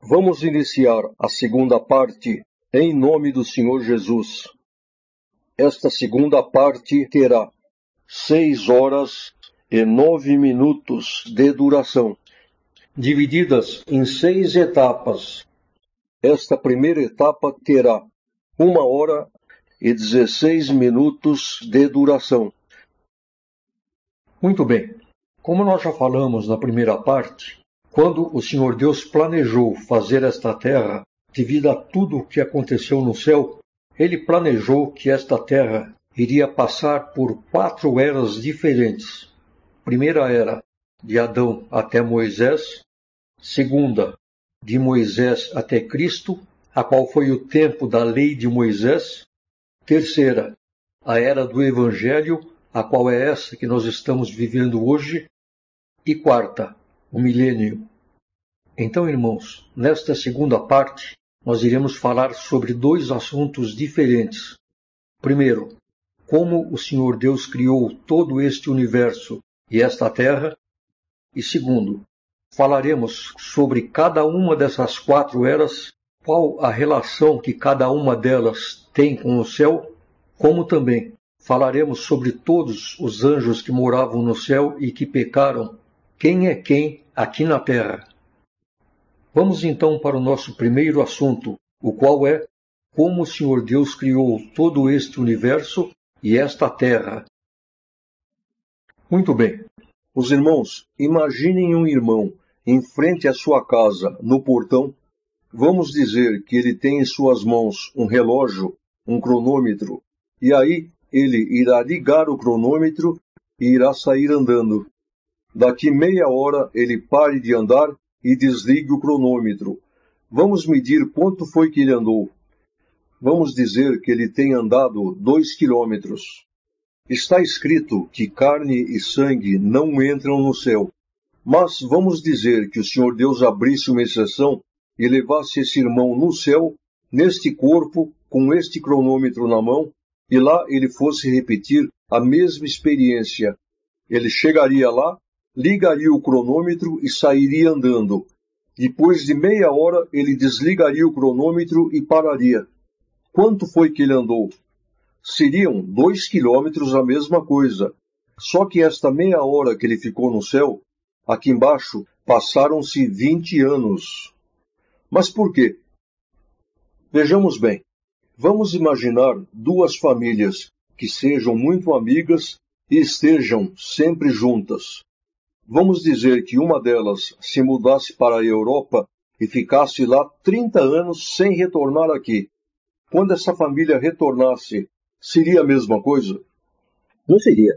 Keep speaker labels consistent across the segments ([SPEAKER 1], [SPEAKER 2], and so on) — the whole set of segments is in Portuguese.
[SPEAKER 1] Vamos iniciar a segunda parte em nome do Senhor Jesus. Esta segunda parte terá 6 horas e 9 minutos de duração, divididas em 6 etapas. Esta primeira etapa terá 1 hora e 16 minutos de duração. Muito bem. Como nós já falamos na primeira parte, quando o Senhor Deus planejou fazer esta terra, devido a tudo o que aconteceu no céu, ele planejou que esta terra iria passar por 4 eras diferentes. Primeira era, de Adão até Moisés. Segunda, de Moisés até Cristo, a qual foi o tempo da lei de Moisés. Terceira, a era do Evangelho, a qual é essa que nós estamos vivendo hoje. E quarta, o milênio. Então, irmãos, nesta segunda parte, nós iremos falar sobre 2 assuntos diferentes. Primeiro, como o Senhor Deus criou todo este universo e esta terra. E segundo, falaremos sobre cada uma dessas 4 eras, qual a relação que cada uma delas tem com o céu, como também falaremos sobre todos os anjos que moravam no céu e que pecaram. Quem é quem aqui na terra? Vamos então para o nosso primeiro assunto, o qual é como o Senhor Deus criou todo este universo e esta terra. Muito bem. Os irmãos, imaginem um irmão em frente à sua casa, no portão. Vamos dizer que ele tem em suas mãos um relógio, um cronômetro, e aí ele irá ligar o cronômetro e irá sair andando. Daqui meia hora ele pare de andar e desligue o cronômetro. Vamos medir quanto foi que ele andou. Vamos dizer que ele tem andado 2 quilômetros. Está escrito que carne e sangue não entram no céu. Mas vamos dizer que o Senhor Deus abrisse uma exceção e levasse esse irmão no céu, neste corpo, com este cronômetro na mão, e lá ele fosse repetir a mesma experiência. Ele chegaria lá, ligaria o cronômetro e sairia andando. Depois de meia hora, ele desligaria o cronômetro e pararia. Quanto foi que ele andou? Seriam 2 quilômetros a mesma coisa. Só que esta meia hora que ele ficou no céu, aqui embaixo, passaram-se 20 anos. Mas por quê? Vejamos bem. Vamos imaginar 2 famílias que sejam muito amigas e estejam sempre juntas. Vamos dizer que uma delas se mudasse para a Europa e ficasse lá 30 anos sem retornar aqui. Quando essa família retornasse, seria a mesma coisa? Não seria.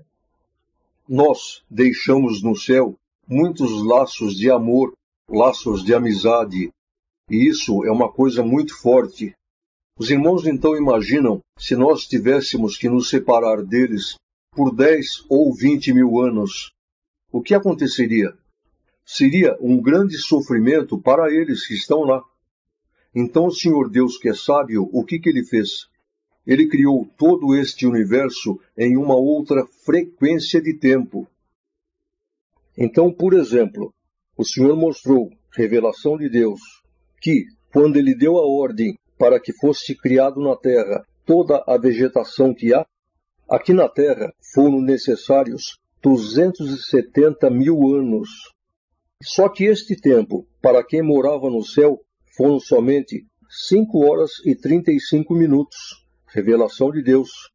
[SPEAKER 1] Nós deixamos no céu muitos laços de amor, laços de amizade, e isso é uma coisa muito forte. Os irmãos então imaginam se nós tivéssemos que nos separar deles por 10 ou 20 mil anos. O que aconteceria? Seria um grande sofrimento para eles que estão lá. Então o Senhor Deus, que é sábio, o que ele fez? Ele criou todo este universo em uma outra frequência de tempo. Então, por exemplo, o Senhor mostrou, revelação de Deus, que, quando ele deu a ordem para que fosse criado na terra toda a vegetação que há, aqui na terra foram necessários 270 mil anos. Só que este tempo, para quem morava no céu, foram somente 5 horas e 35 minutos. Revelação de Deus.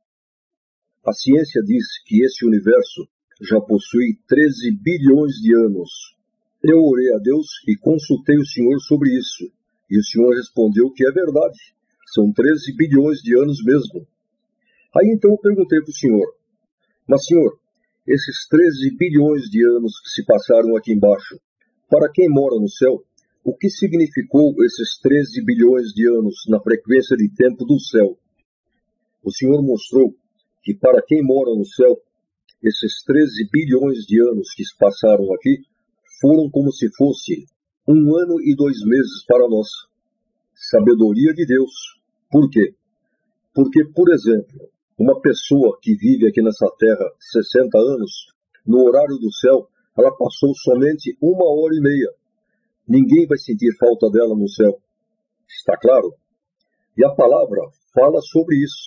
[SPEAKER 1] A ciência diz que esse universo já possui 13 bilhões de anos. Eu orei a Deus e consultei o Senhor sobre isso. E o Senhor respondeu que é verdade. São 13 bilhões de anos mesmo. Aí então eu perguntei para o Senhor, mas Senhor, esses 13 bilhões de anos que se passaram aqui embaixo, para quem mora no céu, o que significou esses 13 bilhões de anos na frequência de tempo do céu? O Senhor mostrou que para quem mora no céu, esses 13 bilhões de anos que se passaram aqui foram como se fosse 1 ano e 2 meses para nós. Sabedoria de Deus. Por quê? Porque, por exemplo, uma pessoa que vive aqui nessa terra 60 anos, no horário do céu, ela passou somente 1 hora e meia. Ninguém vai sentir falta dela no céu. Está claro? E a palavra fala sobre isso.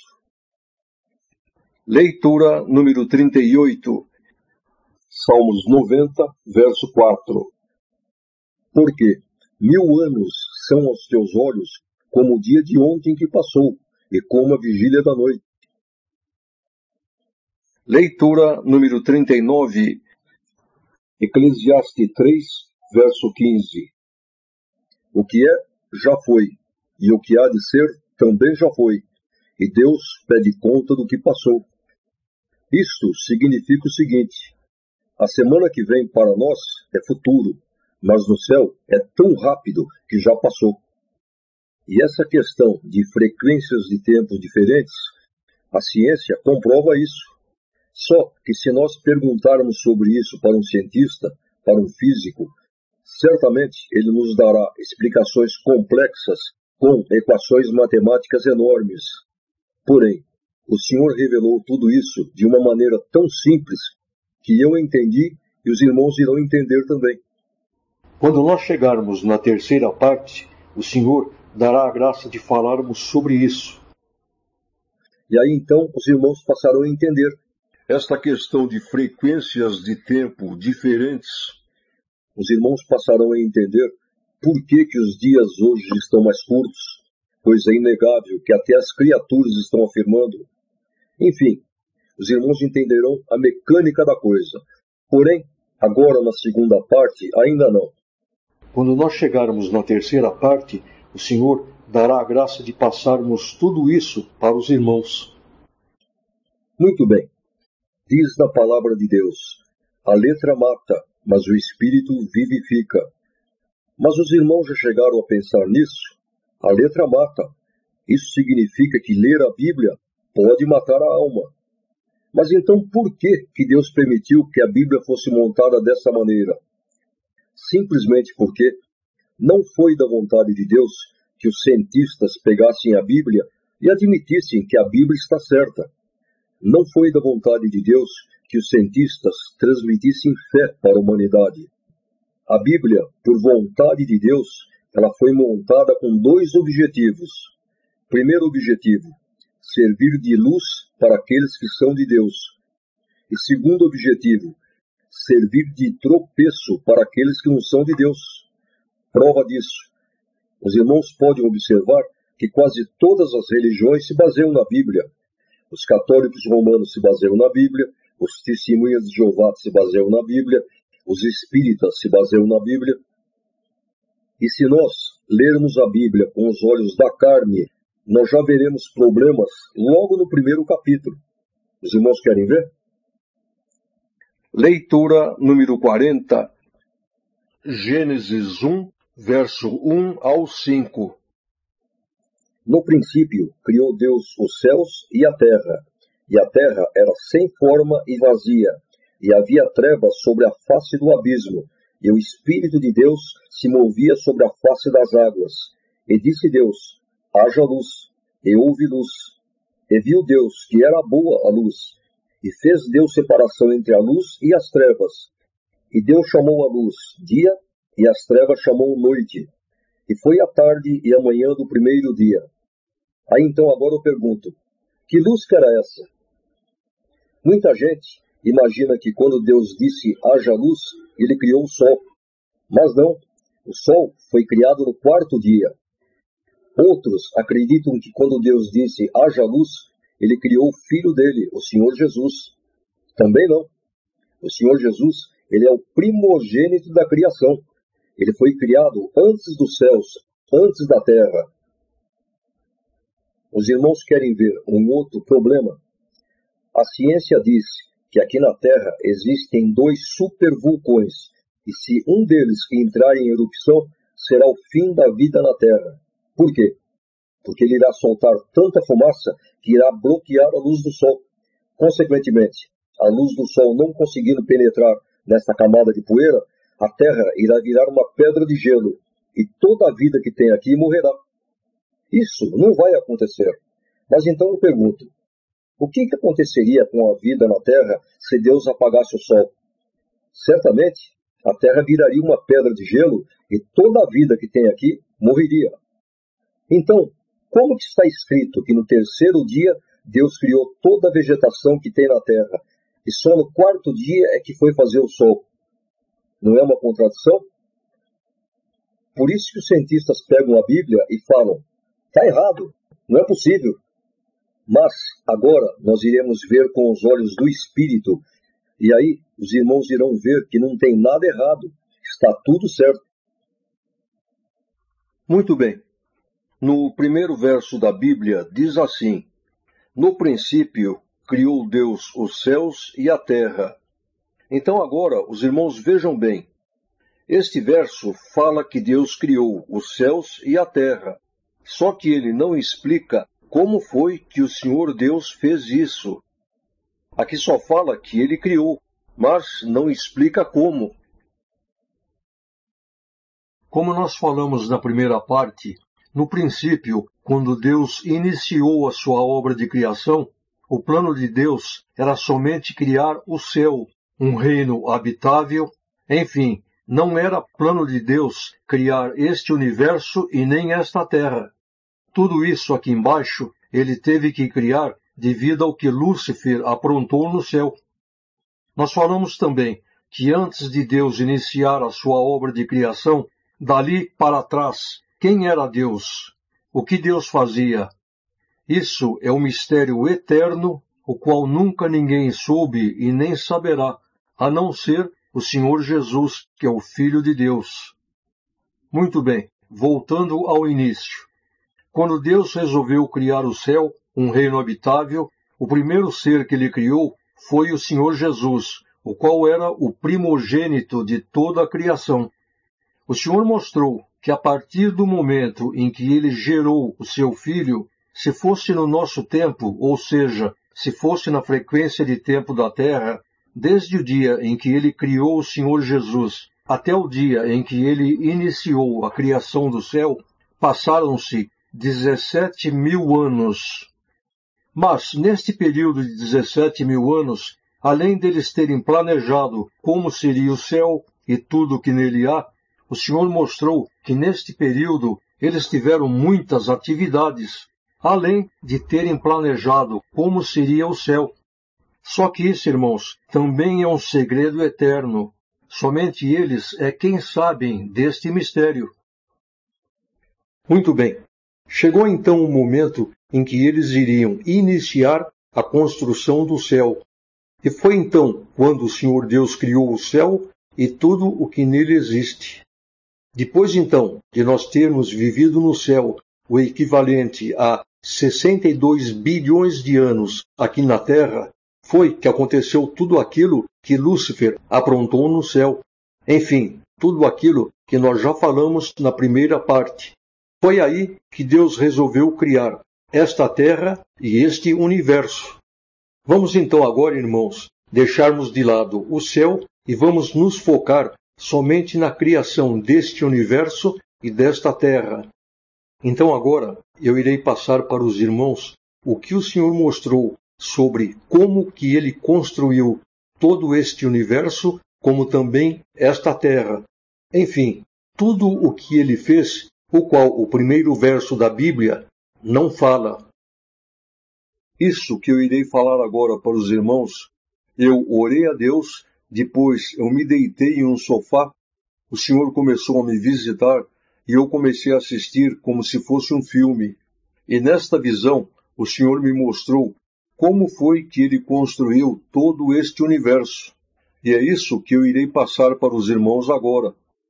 [SPEAKER 1] Leitura número 38. Salmos 90, verso 4. Porque 1000 anos são aos teus olhos como o dia de ontem que passou, e como a vigília da noite. Leitura número 39. Eclesiastes 3, verso 15. O que é, já foi, e o que há de ser, também já foi, e Deus pede conta do que passou. Isto significa o seguinte: a semana que vem para nós é futuro, mas no céu é tão rápido que já passou. E essa questão de frequências de tempos diferentes, a ciência comprova isso. Só que se nós perguntarmos sobre isso para um cientista, para um físico, certamente ele nos dará explicações complexas com equações matemáticas enormes. Porém, o Senhor revelou tudo isso de uma maneira tão simples que eu entendi e os irmãos irão entender também. Quando nós chegarmos na terceira parte, o Senhor dará a graça de falarmos sobre isso. E aí então os irmãos passarão a entender esta questão de frequências de tempo diferentes. Os irmãos passarão a entender por que os dias hoje estão mais curtos, pois é inegável que até as criaturas estão afirmando. Enfim, os irmãos entenderão a mecânica da coisa. Porém, agora na segunda parte, ainda não. Quando nós chegarmos na terceira parte, o Senhor dará a graça de passarmos tudo isso para os irmãos. Muito bem. Diz na palavra de Deus: a letra mata, mas o espírito vivifica. Mas os irmãos já chegaram a pensar nisso? A letra mata. Isso significa que ler a Bíblia pode matar a alma. Mas então por que Deus permitiu que a Bíblia fosse montada dessa maneira? Simplesmente porque não foi da vontade de Deus que os cientistas pegassem a Bíblia e admitissem que a Bíblia está certa. Não foi da vontade de Deus que os cientistas transmitissem fé para a humanidade. A Bíblia, por vontade de Deus, ela foi montada com 2 objetivos. Primeiro objetivo, servir de luz para aqueles que são de Deus. E segundo objetivo, servir de tropeço para aqueles que não são de Deus. Prova disso. Os irmãos podem observar que quase todas as religiões se baseiam na Bíblia. Os católicos romanos se baseiam na Bíblia, os testemunhas de Jeová se baseiam na Bíblia, os espíritas se baseiam na Bíblia. E se nós lermos a Bíblia com os olhos da carne, nós já veremos problemas logo no primeiro capítulo. Os irmãos querem ver? Leitura número 40. Gênesis 1, verso 1 ao 5. No princípio, criou Deus os céus e a terra era sem forma e vazia, e havia trevas sobre a face do abismo, e o Espírito de Deus se movia sobre a face das águas. E disse Deus: haja luz, e houve luz. E viu Deus que era boa a luz, e fez Deus separação entre a luz e as trevas. E Deus chamou a luz dia, e as trevas chamou noite. E foi a tarde e a manhã do primeiro dia. Aí então agora eu pergunto, que luz que era essa? Muita gente imagina que quando Deus disse haja luz, ele criou o sol. Mas não, o sol foi criado no 4º dia. Outros acreditam que quando Deus disse haja luz, ele criou o filho dele, o Senhor Jesus. Também não. O Senhor Jesus, ele é o primogênito da criação. Ele foi criado antes dos céus, antes da terra. Os irmãos querem ver um outro problema? A ciência diz que aqui na Terra existem 2 supervulcões, e se um deles entrar em erupção, será o fim da vida na Terra. Por quê? Porque ele irá soltar tanta fumaça que irá bloquear a luz do Sol. Consequentemente, a luz do Sol não conseguindo penetrar nesta camada de poeira, a Terra irá virar uma pedra de gelo, e toda a vida que tem aqui morrerá. Isso não vai acontecer. Mas então eu pergunto, o que aconteceria com a vida na Terra se Deus apagasse o Sol? Certamente, A terra viraria uma pedra de gelo e toda a vida que tem aqui morreria. Então, como que está escrito que no terceiro dia Deus criou toda a vegetação que tem na terra e só no quarto dia é que foi fazer o sol? Não é uma contradição? Por isso que os cientistas pegam a Bíblia e falam, está errado, não é possível. Mas agora nós iremos ver com os olhos do Espírito, e aí os irmãos irão ver que não tem nada errado, está tudo certo. Muito bem. No primeiro verso da Bíblia diz assim, no princípio criou Deus os céus e a terra. Então agora os irmãos vejam bem. Este verso fala que Deus criou os céus e a terra, só que ele não explica como foi que o Senhor Deus fez isso. Aqui só fala que ele criou, mas não explica como. Como nós falamos na primeira parte, no princípio, quando Deus iniciou a sua obra de criação, o plano de Deus era somente criar o céu, um reino habitável, enfim, não era plano de Deus criar este universo e nem esta terra. Tudo isso aqui embaixo ele teve que criar devido ao que Lúcifer aprontou no céu. Nós falamos também que antes de Deus iniciar a sua obra de criação, dali para trás, quem era Deus? O que Deus fazia? Isso é um mistério eterno, o qual nunca ninguém soube e nem saberá, a não ser o Senhor Jesus, que é o Filho de Deus. Muito bem, voltando ao início. Quando Deus resolveu criar o céu, um reino habitável, o primeiro ser que ele criou foi o Senhor Jesus, o qual era o primogênito de toda a criação. O Senhor mostrou que a partir do momento em que ele gerou o seu Filho, se fosse no nosso tempo, ou seja, se fosse na frequência de tempo da Terra, desde o dia em que ele criou o Senhor Jesus até o dia em que ele iniciou a criação do céu, passaram-se 17.000 anos. Mas, neste período de 17.000 anos, além deles terem planejado como seria o céu e tudo o que nele há, o Senhor mostrou que neste período eles tiveram muitas atividades, além de terem planejado como seria o céu. Só que isso, irmãos, também é um segredo eterno. Somente eles é quem sabem deste mistério. Muito bem. Chegou então o momento em que eles iriam iniciar a construção do céu. E foi então quando o Senhor Deus criou o céu e tudo o que nele existe. Depois então de nós termos vivido no céu o equivalente a 62 bilhões de anos aqui na Terra, foi que aconteceu tudo aquilo que Lúcifer aprontou no céu. Enfim, tudo aquilo que nós já falamos na primeira parte. Foi aí que Deus resolveu criar esta Terra e este universo. Vamos então agora, irmãos, deixarmos de lado o céu e vamos nos focar somente na criação deste universo e desta Terra. Então agora eu irei passar para os irmãos o que o Senhor mostrou sobre como que ele construiu todo este universo, como também esta terra. Enfim, tudo o que ele fez, o qual o primeiro verso da Bíblia não fala. Isso que eu irei falar agora para os irmãos, eu orei a Deus, depois eu me deitei em um sofá, o Senhor começou a me visitar e eu comecei a assistir como se fosse um filme. E nesta visão, o Senhor me mostrou como foi que ele construiu todo este universo. E é isso que eu irei passar para os irmãos agora.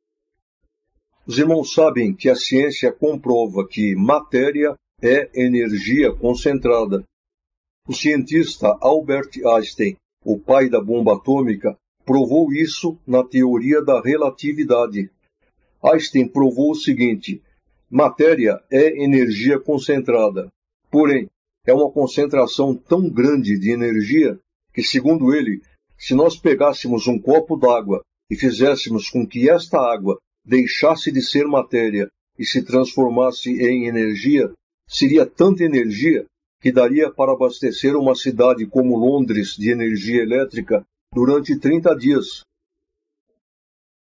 [SPEAKER 1] Os irmãos sabem que a ciência comprova que matéria é energia concentrada. O cientista Albert Einstein, o pai da bomba atômica, provou isso na teoria da relatividade. Einstein provou o seguinte: matéria é energia concentrada. Porém, é uma concentração tão grande de energia que, segundo ele, se nós pegássemos um copo d'água e fizéssemos com que esta água deixasse de ser matéria e se transformasse em energia, seria tanta energia que daria para abastecer uma cidade como Londres de energia elétrica durante 30 dias.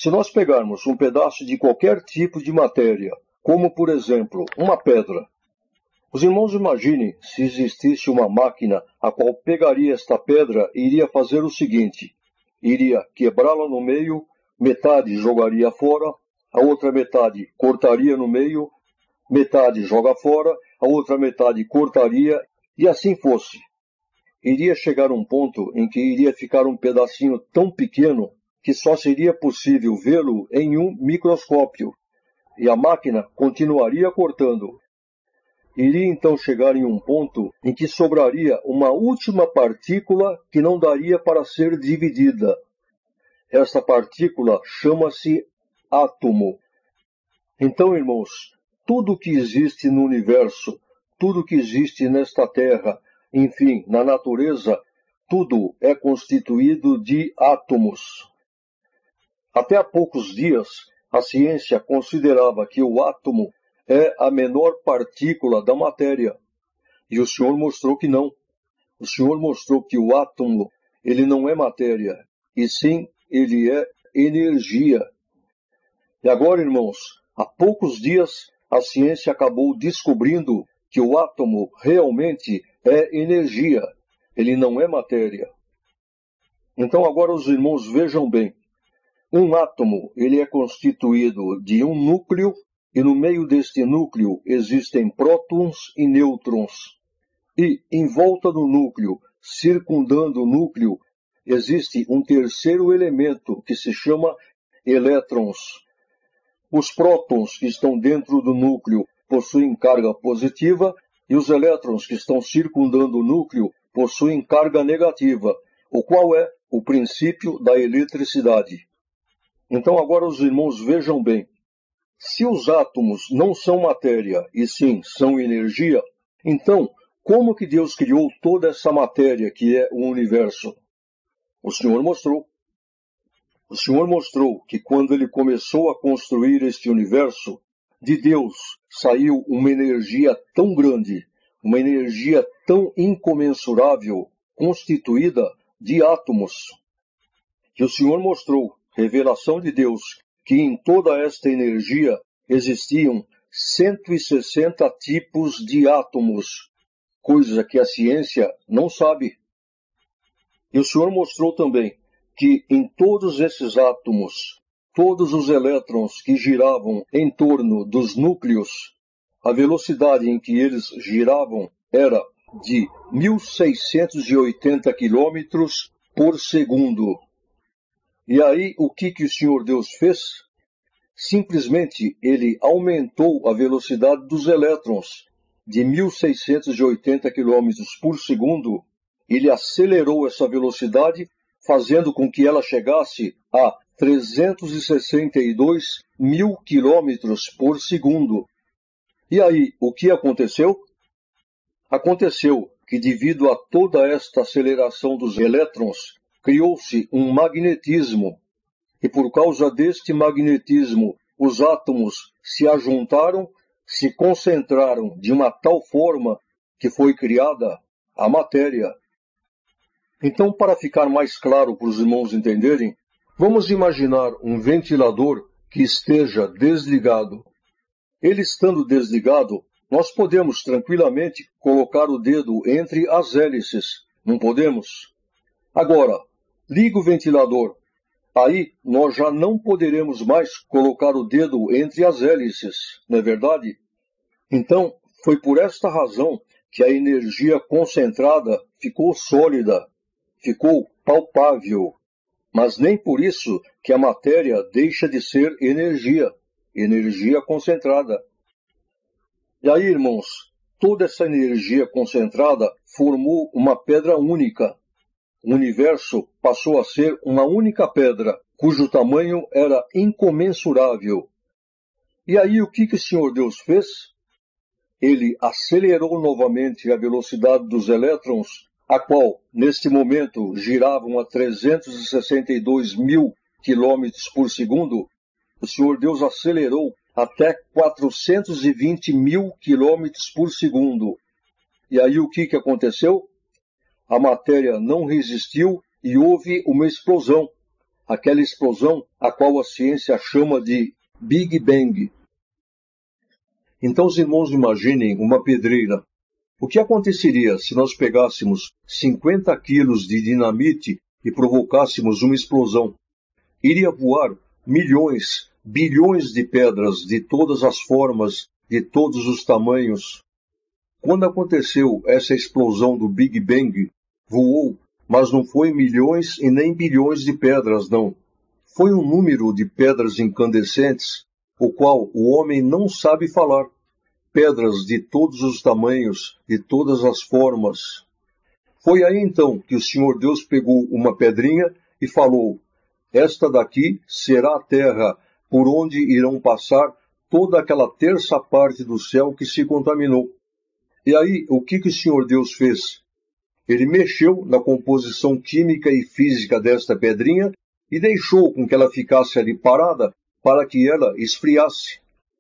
[SPEAKER 1] Se nós pegarmos um pedaço de qualquer tipo de matéria, como por exemplo, uma pedra, os irmãos imaginem se existisse uma máquina a qual pegaria esta pedra e iria fazer o seguinte: iria quebrá-la no meio, metade jogaria fora, a outra metade cortaria no meio, metade joga fora, a outra metade cortaria, e assim fosse. Iria chegar um ponto em que iria ficar um pedacinho tão pequeno que só seria possível vê-lo em um microscópio, e a máquina continuaria cortando. Iria então chegar em um ponto em que sobraria uma última partícula que não daria para ser dividida. Esta partícula chama-se átomo. Então, irmãos, tudo que existe no universo, tudo que existe nesta terra, enfim, na natureza, tudo é constituído de átomos. Até há poucos dias, a ciência considerava que o átomo é a menor partícula da matéria. E o Senhor mostrou que não. O Senhor mostrou que o átomo, ele não é matéria, e sim, ele é energia. E agora, irmãos, há poucos dias, a ciência acabou descobrindo que o átomo realmente é energia. Ele não é matéria. Então agora os irmãos vejam bem. Um átomo, ele é constituído de um núcleo, e no meio deste núcleo existem prótons e nêutrons. E em volta do núcleo, circundando o núcleo, existe um terceiro elemento que se chama elétrons. Os prótons que estão dentro do núcleo possuem carga positiva e os elétrons que estão circundando o núcleo possuem carga negativa, o qual é o princípio da eletricidade. Então agora os irmãos vejam bem. Se os átomos não são matéria, e sim são energia, então como que Deus criou toda essa matéria que é o universo? O Senhor mostrou. O Senhor mostrou que quando Ele começou a construir este universo, de Deus saiu uma energia tão grande, uma energia tão incomensurável, constituída de átomos. Que o Senhor mostrou, revelação de Deus, que em toda esta energia existiam 160 tipos de átomos, coisa que a ciência não sabe. E o Senhor mostrou também que em todos esses átomos, todos os elétrons que giravam em torno dos núcleos, a velocidade em que eles giravam era de 1.680 km por segundo. E aí, o que o Senhor Deus fez? Simplesmente, Ele aumentou a velocidade dos elétrons de 1.680 km por segundo. Ele acelerou essa velocidade, fazendo com que ela chegasse a 362 mil quilômetros por segundo. E aí, o que aconteceu? Aconteceu que, devido a toda esta aceleração dos elétrons, criou-se um magnetismo. E por causa deste magnetismo, os átomos se ajuntaram, se concentraram de uma tal forma que foi criada a matéria. Então, para ficar mais claro para os irmãos entenderem, vamos imaginar um ventilador que esteja desligado. Ele estando desligado, nós podemos tranquilamente colocar o dedo entre as hélices, não podemos? Agora, liga o ventilador. Aí nós já não poderemos mais colocar o dedo entre as hélices, não é verdade? Então, foi por esta razão que a energia concentrada ficou sólida, ficou palpável, mas nem por isso que a matéria deixa de ser energia, energia concentrada. E aí, irmãos, toda essa energia concentrada formou uma pedra única. O universo passou a ser uma única pedra, cujo tamanho era incomensurável. E aí o que o Senhor Deus fez? Ele acelerou novamente a velocidade dos elétrons, a qual, neste momento, giravam a 362 mil quilômetros por segundo. O Senhor Deus acelerou até 420 mil quilômetros por segundo. E aí o que aconteceu? A matéria não resistiu e houve uma explosão. aquela explosão a qual a ciência chama de Big Bang. Então os irmãos imaginem uma pedreira. O que aconteceria se nós pegássemos 50 quilos de dinamite e provocássemos uma explosão? Iria voar milhões, bilhões de pedras de todas as formas, de todos os tamanhos. Quando aconteceu essa explosão do Big Bang, voou, mas não foi milhões e nem bilhões de pedras, não. Foi um número de pedras incandescentes, o qual o homem não sabe falar. Pedras de todos os tamanhos, de todas as formas. Foi aí então que o Senhor Deus pegou uma pedrinha e falou: esta daqui será a terra por onde irão passar toda aquela terça parte do céu que se contaminou. E aí, o que o Senhor Deus fez? Ele mexeu na composição química e física desta pedrinha e deixou com que ela ficasse ali parada para que ela esfriasse.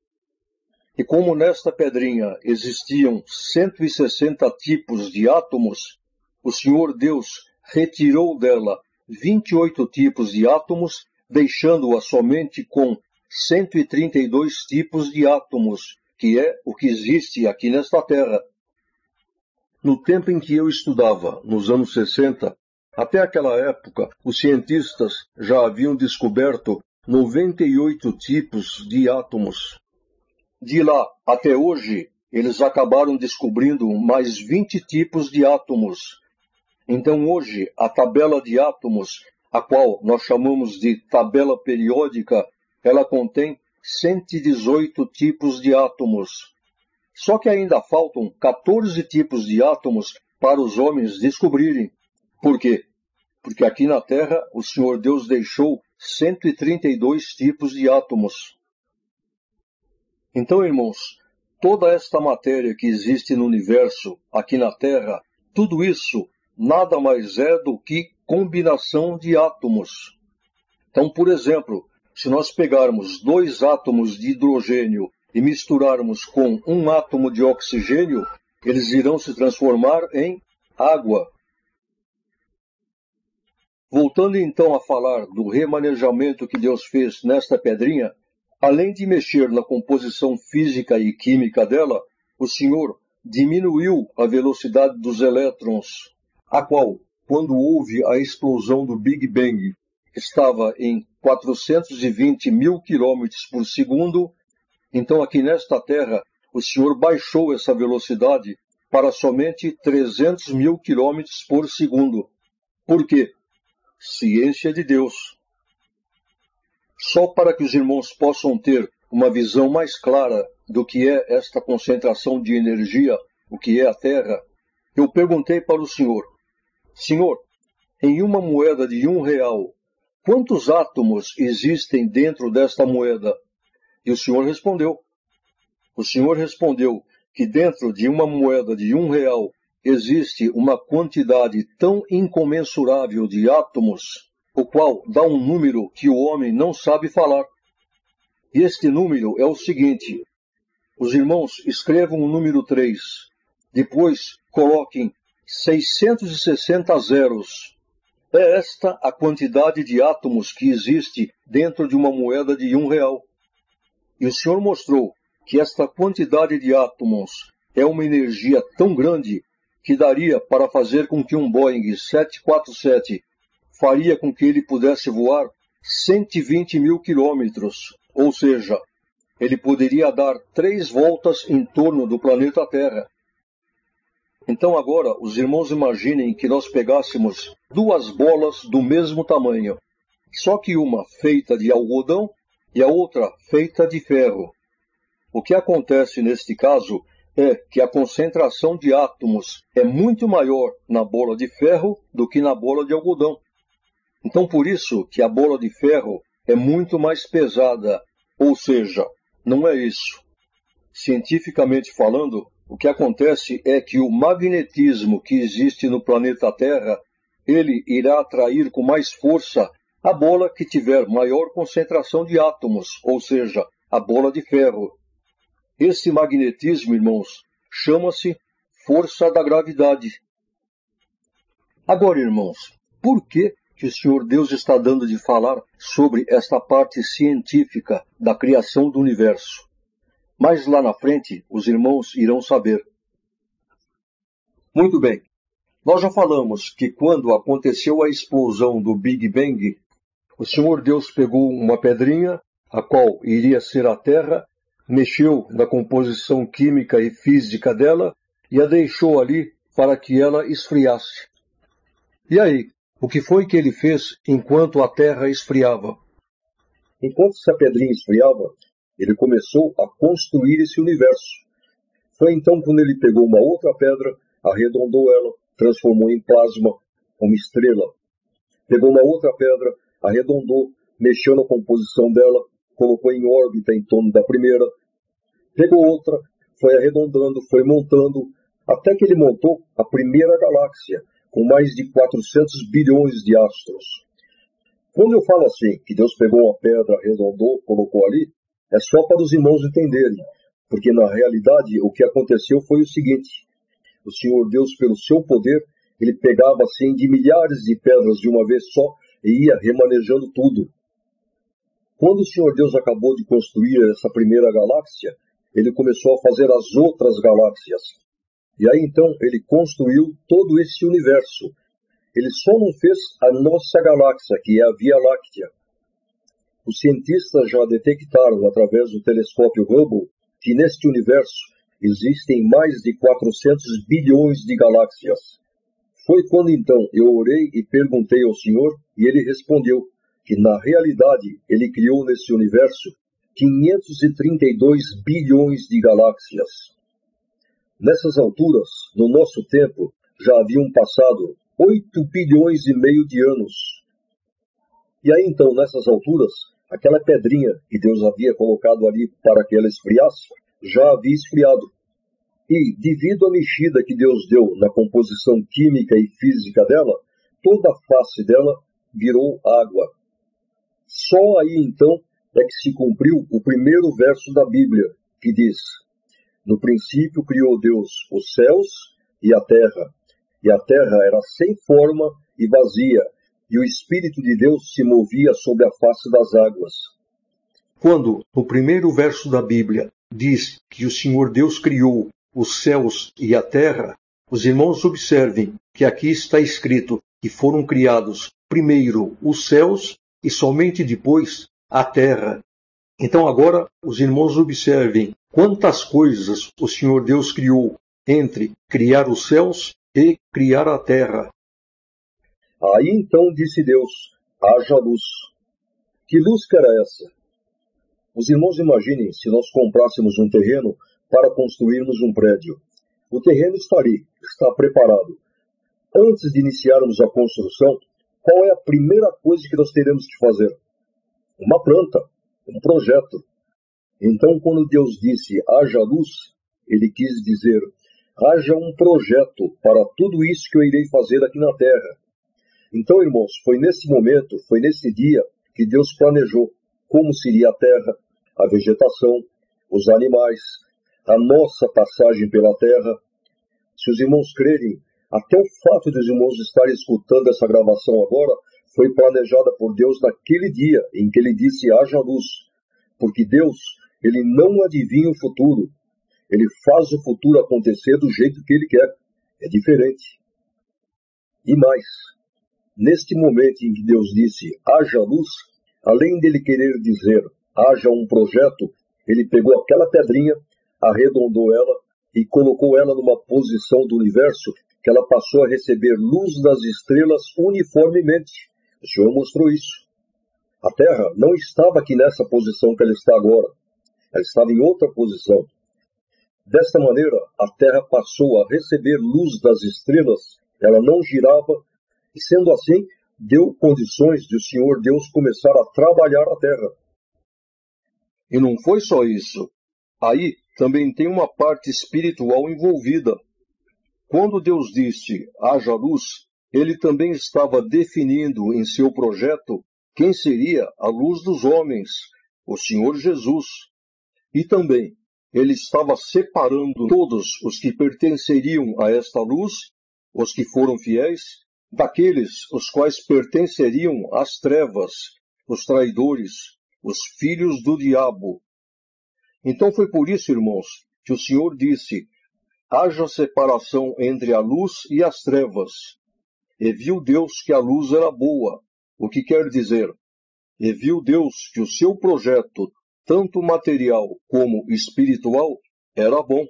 [SPEAKER 1] E como nesta pedrinha existiam 160 tipos de átomos, o Senhor Deus retirou dela 28 tipos de átomos, deixando-a somente com 132 tipos de átomos, que é o que existe aqui nesta Terra. No tempo em que eu estudava, nos anos 60, até aquela época, os cientistas já haviam descoberto 98 tipos de átomos. De lá até hoje, eles acabaram descobrindo mais 20 tipos de átomos. Então hoje, a tabela de átomos, a qual nós chamamos de tabela periódica, ela contém 118 tipos de átomos. Só que ainda faltam 14 tipos de átomos para os homens descobrirem. Por quê? Porque aqui na Terra o Senhor Deus deixou 132 tipos de átomos. Então, irmãos, toda esta matéria que existe no universo, aqui na Terra, tudo isso nada mais é do que combinação de átomos. Então, por exemplo, se nós pegarmos 2 átomos de hidrogênio e misturarmos com 1 átomo de oxigênio, eles irão se transformar em água. Voltando então a falar do remanejamento que Deus fez nesta pedrinha, além de mexer na composição física e química dela, o Senhor diminuiu a velocidade dos elétrons, a qual, quando houve a explosão do Big Bang, estava em 420 mil quilômetros por segundo. Então aqui nesta Terra, o Senhor baixou essa velocidade para somente 300 mil quilômetros por segundo. Por quê? Ciência de Deus. Só para que os irmãos possam ter uma visão mais clara do que é esta concentração de energia, o que é a Terra, eu perguntei para o Senhor: Senhor, em uma moeda de R$1, quantos átomos existem dentro desta moeda? E o Senhor respondeu. O Senhor respondeu que dentro de uma moeda de R$1 existe uma quantidade tão incomensurável de átomos, o qual dá um número que o homem não sabe falar. E este número é o seguinte: os irmãos escrevam o número 3, depois coloquem 660 zeros. É esta a quantidade de átomos que existe dentro de uma moeda de R$1. E o Senhor mostrou que esta quantidade de átomos é uma energia tão grande que daria para fazer com que um Boeing 747 faria com que ele pudesse voar 120 mil quilômetros, ou seja, ele poderia dar 3 voltas em torno do planeta Terra. Então agora, os irmãos imaginem que nós pegássemos 2 bolas do mesmo tamanho, só que uma feita de algodão e a outra feita de ferro. O que acontece neste caso é que a concentração de átomos é muito maior na bola de ferro do que na bola de algodão. Então por isso que a bola de ferro é muito mais pesada, ou seja, não é isso. Cientificamente falando, o que acontece é que o magnetismo que existe no planeta Terra, ele irá atrair com mais força a bola que tiver maior concentração de átomos, ou seja, a bola de ferro. Esse magnetismo, irmãos, chama-se força da gravidade. Agora, irmãos, por que que o Senhor Deus está dando de falar sobre esta parte científica da criação do universo. Mas lá na frente, os irmãos irão saber. Muito bem. Nós já falamos que quando aconteceu a explosão do Big Bang, o Senhor Deus pegou uma pedrinha, a qual iria ser a Terra, mexeu na composição química e física dela e a deixou ali para que ela esfriasse. E aí, o que foi que ele fez enquanto a Terra esfriava? Enquanto essa pedrinha esfriava, ele começou a construir esse universo. Foi então quando ele pegou uma outra pedra, arredondou ela, transformou em plasma, uma estrela. Pegou uma outra pedra, arredondou, mexeu na composição dela, colocou em órbita em torno da primeira. Pegou outra, foi arredondando, foi montando, até que ele montou a primeira galáxia, com mais de 400 bilhões de astros. Quando eu falo assim, que Deus pegou uma pedra, arredondou, colocou ali, é só para os irmãos entenderem, porque na realidade o que aconteceu foi o seguinte: o Senhor Deus, pelo seu poder, ele pegava assim de milhares de pedras de uma vez só e ia remanejando tudo. Quando o Senhor Deus acabou de construir essa primeira galáxia, ele começou a fazer as outras galáxias. E aí então ele construiu todo esse universo. Ele só não fez a nossa galáxia, que é a Via Láctea. Os cientistas já detectaram, através do telescópio Hubble, que neste universo existem mais de 400 bilhões de galáxias. Foi quando então eu orei e perguntei ao Senhor, e ele respondeu que na realidade ele criou nesse universo 532 bilhões de galáxias. Nessas alturas, no nosso tempo, já haviam passado 8 bilhões e meio de anos. E aí então, nessas alturas, aquela pedrinha que Deus havia colocado ali para que ela esfriasse, já havia esfriado. E, devido à mexida que Deus deu na composição química e física dela, toda a face dela virou água. Só aí então é que se cumpriu o primeiro verso da Bíblia, que diz: no princípio criou Deus os céus e a terra era sem forma e vazia, e o Espírito de Deus se movia sobre a face das águas. Quando, no primeiro verso da Bíblia, diz que o Senhor Deus criou os céus e a terra, os irmãos observem que aqui está escrito que foram criados primeiro os céus e somente depois a terra. Então agora os irmãos observem quantas coisas o Senhor Deus criou entre criar os céus e criar a terra. Aí então disse Deus: haja luz. Que luz que era essa? Os irmãos imaginem se nós comprássemos um terreno para construirmos um prédio. O terreno está ali, está preparado. Antes de iniciarmos a construção, qual é a primeira coisa que nós teremos que fazer? Uma planta, um projeto. Então, quando Deus disse haja luz, ele quis dizer: haja um projeto para tudo isso que eu irei fazer aqui na terra. Então, irmãos, foi nesse momento, foi nesse dia que Deus planejou como seria a terra, a vegetação, os animais, a nossa passagem pela terra. Se os irmãos crerem, até o fato de os irmãos estarem escutando essa gravação agora foi planejada por Deus naquele dia em que ele disse haja luz. Porque Deus, ele não adivinha o futuro. Ele faz o futuro acontecer do jeito que ele quer. É diferente. E mais, neste momento em que Deus disse haja luz, além dele querer dizer haja um projeto, ele pegou aquela pedrinha, arredondou ela e colocou ela numa posição do universo que ela passou a receber luz das estrelas uniformemente. O Senhor mostrou isso. A Terra não estava aqui nessa posição que ela está agora. Ela estava em outra posição. Desta maneira, a Terra passou a receber luz das estrelas, ela não girava, e sendo assim, deu condições de o Senhor Deus começar a trabalhar a Terra. E não foi só isso. Aí também tem uma parte espiritual envolvida. Quando Deus disse haja luz, ele também estava definindo em seu projeto quem seria a luz dos homens, o Senhor Jesus. E também ele estava separando todos os que pertenceriam a esta luz, os que foram fiéis, daqueles os quais pertenceriam às trevas, os traidores, os filhos do diabo. Então foi por isso, irmãos, que o Senhor disse: haja separação entre a luz e as trevas. E viu Deus que a luz era boa, o que quer dizer, e viu Deus que o seu projeto, tanto material como espiritual, era bom.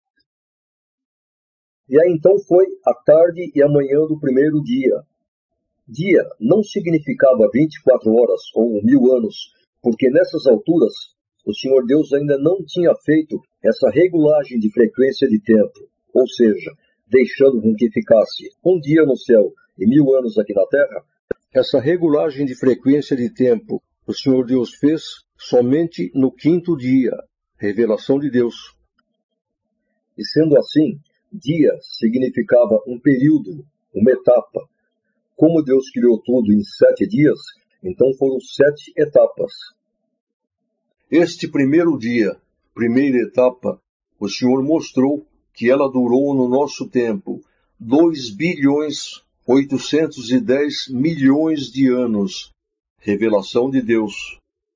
[SPEAKER 1] E aí então foi a tarde e a manhã do primeiro dia. Dia não significava 24 horas ou 1000 anos, porque nessas alturas o Senhor Deus ainda não tinha feito essa regulagem de frequência de tempo, ou seja, deixando com que ficasse um dia no céu e 1000 anos aqui na terra. Essa regulagem de frequência de tempo o Senhor Deus fez somente no 5º dia, revelação de Deus. E sendo assim, dia significava um período, uma etapa. Como Deus criou tudo em 7 dias, então foram 7 etapas. Este primeiro dia, primeira etapa, o Senhor mostrou que ela durou no nosso tempo 2.810.000.000 de anos. Revelação de Deus.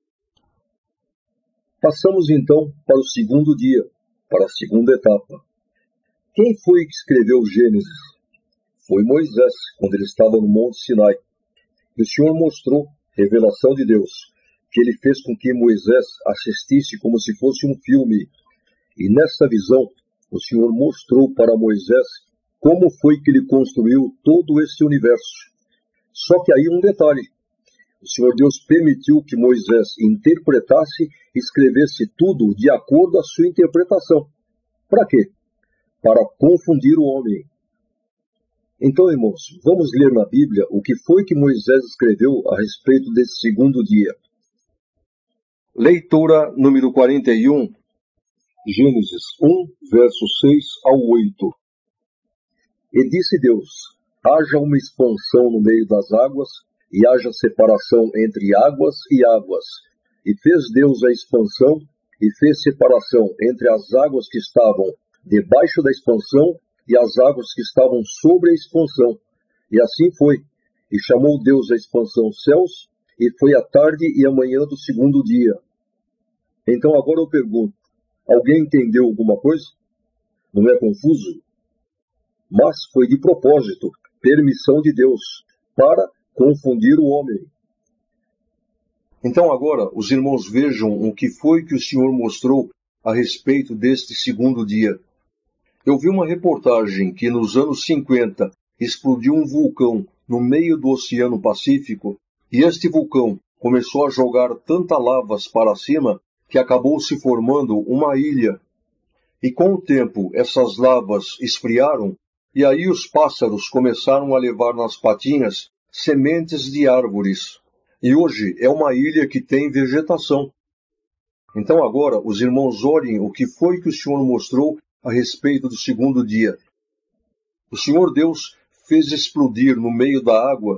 [SPEAKER 1] Passamos então para o segundo dia, para a segunda etapa. Quem foi que escreveu Gênesis? Foi Moisés, quando ele estava no Monte Sinai. E o Senhor mostrou, revelação de Deus, que ele fez com que Moisés assistisse como se fosse um filme. E nessa visão, o Senhor mostrou para Moisés como foi que ele construiu todo esse universo. Só que aí um detalhe. O Senhor Deus permitiu que Moisés interpretasse e escrevesse tudo de acordo à sua interpretação. Para quê? Para confundir o homem. Então, irmãos, vamos ler na Bíblia o que foi que Moisés escreveu a respeito desse segundo dia. Leitura número 41, Gênesis 1, versos 6 ao 8. E disse Deus: haja uma expansão no meio das águas, e haja separação entre águas e águas. E fez Deus a expansão, e fez separação entre as águas que estavam debaixo da expansão e as águas que estavam sobre a expansão. E assim foi. E chamou Deus a expansão céus, e foi a tarde e a manhã do segundo dia. Então agora eu pergunto, alguém entendeu alguma coisa? Não é confuso? Mas foi de propósito, permissão de Deus, para confundir o homem. Então agora os irmãos vejam o que foi que o Senhor mostrou a respeito deste segundo dia. Eu vi uma reportagem que nos anos 50 explodiu um vulcão no meio do Oceano Pacífico e este vulcão começou a jogar tanta lavas para cima que acabou se formando uma ilha. E com o tempo essas lavas esfriaram e aí os pássaros começaram a levar nas patinhas sementes de árvores. E hoje é uma ilha que tem vegetação. Então agora os irmãos olhem o que foi que o Senhor mostrou a respeito do segundo dia. O Senhor Deus fez explodir no meio da água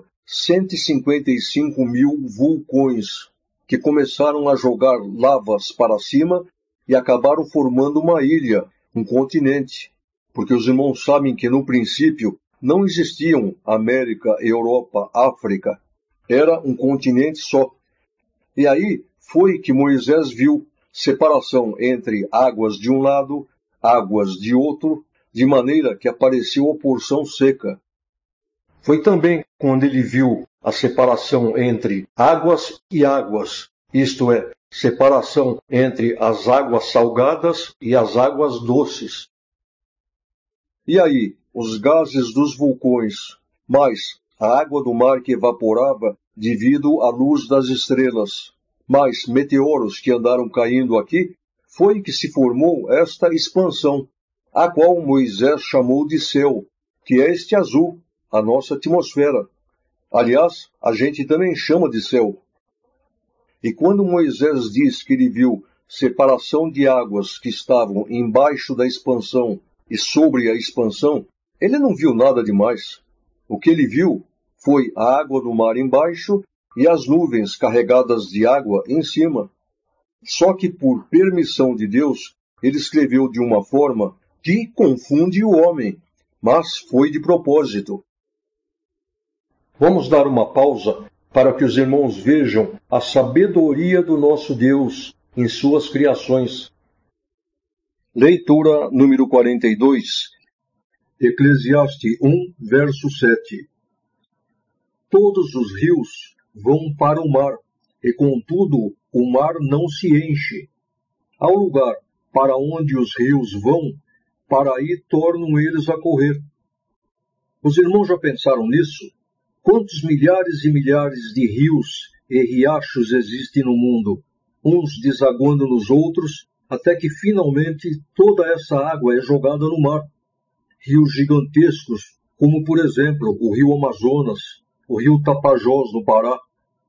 [SPEAKER 1] 155.000 vulcões, que começaram a jogar lavas para cima e acabaram formando uma ilha, um continente. Porque os irmãos sabem que no princípio não existiam América, Europa, África. Era um continente só. E aí foi que Moisés viu separação entre águas de um lado, águas de outro, de maneira que apareceu a porção seca. Foi também quando ele viu a separação entre águas e águas, isto é, separação entre as águas salgadas e as águas doces. E aí, os gases dos vulcões, mais a água do mar que evaporava devido à luz das estrelas, mais meteoros que andaram caindo aqui, foi que se formou esta expansão, a qual Moisés chamou de céu, que é este azul, a nossa atmosfera. Aliás, a gente também chama de céu. E quando Moisés diz que ele viu separação de águas que estavam embaixo da expansão e sobre a expansão, ele não viu nada demais. O que ele viu foi a água do mar embaixo e as nuvens carregadas de água em cima. Só que por permissão de Deus, ele escreveu de uma forma que confunde o homem, mas foi de propósito. Vamos dar uma pausa para que os irmãos vejam a sabedoria do nosso Deus em suas criações. Leitura número 42, Eclesiastes 1, verso 7. Todos os rios vão para o mar, e contudo o mar não se enche. Ao lugar para onde os rios vão, para aí tornam eles a correr. Os irmãos já pensaram nisso? Quantos milhares e milhares de rios e riachos existem no mundo, uns desaguando nos outros, até que finalmente toda essa água é jogada no mar. Rios gigantescos, como por exemplo o rio Amazonas, o rio Tapajós no Pará.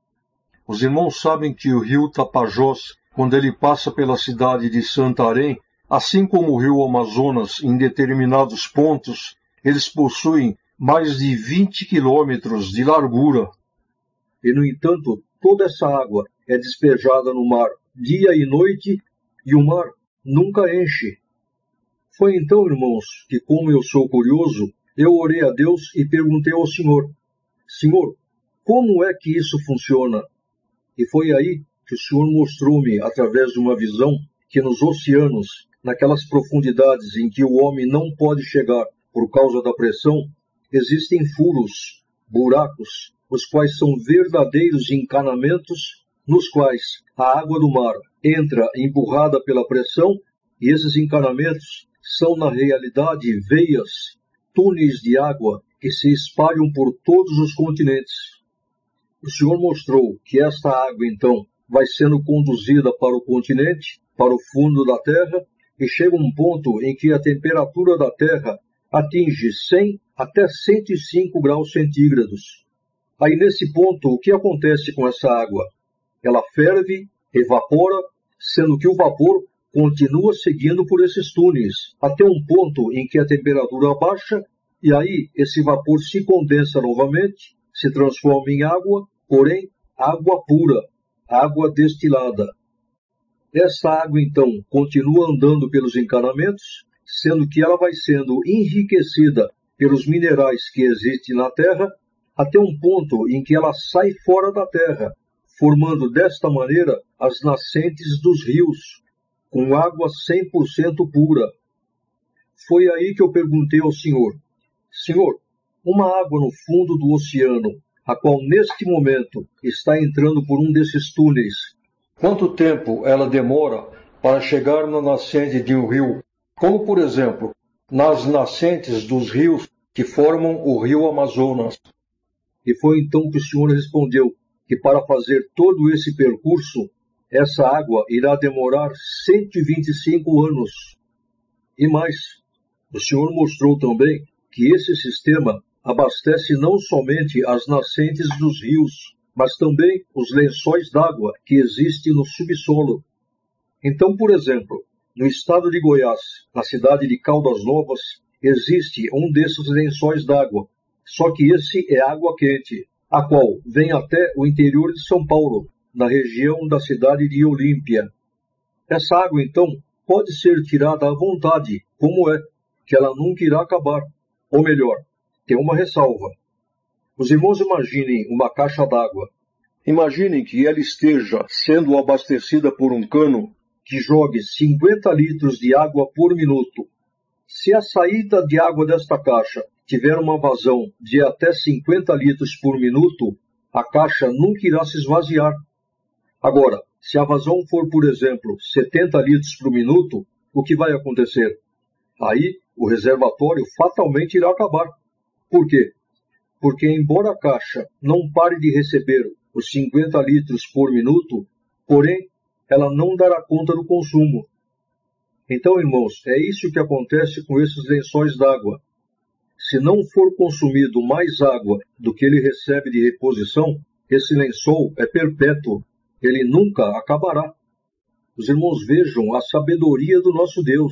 [SPEAKER 1] Os irmãos sabem que o rio Tapajós, quando ele passa pela cidade de Santarém, assim como o rio Amazonas em determinados pontos, eles possuem mais de 20 quilômetros de largura. E, no entanto, toda essa água é despejada no mar dia e noite, e o mar nunca enche. Foi então, irmãos, que, como eu sou curioso, eu orei a Deus e perguntei ao Senhor: Senhor, como é que isso funciona? E foi aí que o Senhor mostrou-me, através de uma visão, que nos oceanos, naquelas profundidades em que o homem não pode chegar por causa da pressão, existem furos, buracos, os quais são verdadeiros encanamentos, nos quais a água do mar entra empurrada pela pressão, e esses encanamentos são, na realidade, veias, túneis de água que se espalham por todos os continentes. O Senhor mostrou que esta água, então, vai sendo conduzida para o continente, para o fundo da terra, e chega um ponto em que a temperatura da terra atinge 100 até 105 graus centígrados. Aí, nesse ponto, o que acontece com essa água? Ela ferve, evapora, sendo que o vapor continua seguindo por esses túneis, até um ponto em que a temperatura baixa, e aí esse vapor se condensa novamente, se transforma em água, porém água pura, água destilada. Essa água, então, continua andando pelos encanamentos, sendo que ela vai sendo enriquecida pelos minerais que existem na Terra, até um ponto em que ela sai fora da Terra, formando desta maneira as nascentes dos rios, com água 100% pura. Foi aí que eu perguntei ao Senhor: Senhor, uma água no fundo do oceano, a qual neste momento está entrando por um desses túneis, quanto tempo ela demora para chegar na nascente de um rio, como por exemplo, nas nascentes dos rios que formam o rio Amazonas? E foi então que o Senhor respondeu que para fazer todo esse percurso, essa água irá demorar 125 anos. E mais, o Senhor mostrou também que esse sistema abastece não somente as nascentes dos rios, mas também os lençóis d'água que existem no subsolo. Então, por exemplo, no estado de Goiás, na cidade de Caldas Novas, existe um desses lençóis d'água, só que esse é água quente, a qual vem até o interior de São Paulo, na região da cidade de Olímpia. Essa água, então, pode ser tirada à vontade, como é, que ela nunca irá acabar. Ou melhor, tem uma ressalva. Os irmãos imaginem uma caixa d'água. Imaginem que ela esteja sendo abastecida por um cano que jogue 50 litros de água por minuto. Se a saída de água desta caixa tiver uma vazão de até 50 litros por minuto, a caixa nunca irá se esvaziar. Agora, se a vazão for, por exemplo, 70 litros por minuto, o que vai acontecer? Aí, o reservatório fatalmente irá acabar. Por quê? Porque, embora a caixa não pare de receber os 50 litros por minuto, porém, ela não dará conta do consumo. Então, irmãos, é isso que acontece com esses lençóis d'água. Se não for consumido mais água do que ele recebe de reposição, esse lençol é perpétuo. Ele nunca acabará. Os irmãos vejam a sabedoria do nosso Deus.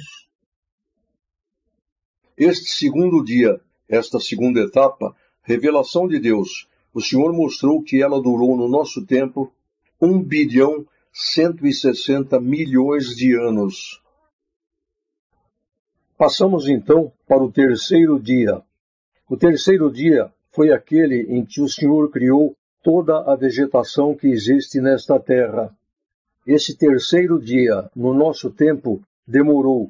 [SPEAKER 1] Este segundo dia, esta segunda etapa, revelação de Deus, o Senhor mostrou que ela durou no nosso tempo 1.160.000.000 de anos. Passamos então para o terceiro dia. O terceiro dia foi aquele em que o Senhor criou toda a vegetação que existe nesta terra. Esse terceiro dia, no nosso tempo, demorou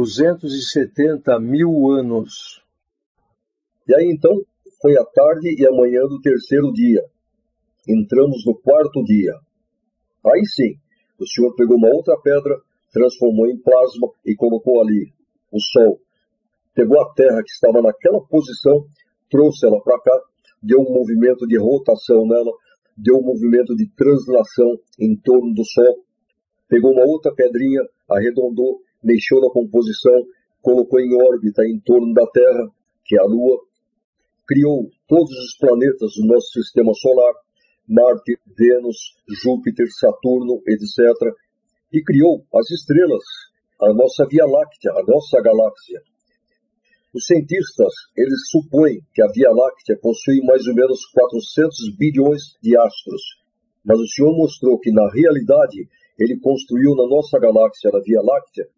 [SPEAKER 1] 270.000 anos.
[SPEAKER 2] E aí então, foi a tarde e a manhã do terceiro dia. Entramos no quarto dia. Aí sim, o Senhor pegou uma outra pedra, transformou em plasma e colocou ali o Sol. Pegou a Terra que estava naquela posição, trouxe ela para cá, deu um movimento de rotação nela, deu um movimento de translação em torno do Sol. Pegou uma outra pedrinha, arredondou, mexeu na composição, colocou em órbita em torno da Terra, que é a Lua. Criou todos os planetas do nosso sistema solar, Marte, Vênus, Júpiter, Saturno, etc. E criou as estrelas, a nossa Via Láctea, a nossa galáxia. Os cientistas, eles supõem que a Via Láctea possui mais ou menos 400 bilhões de astros. Mas o Senhor mostrou que, na realidade, ele construiu na nossa galáxia, na Via Láctea,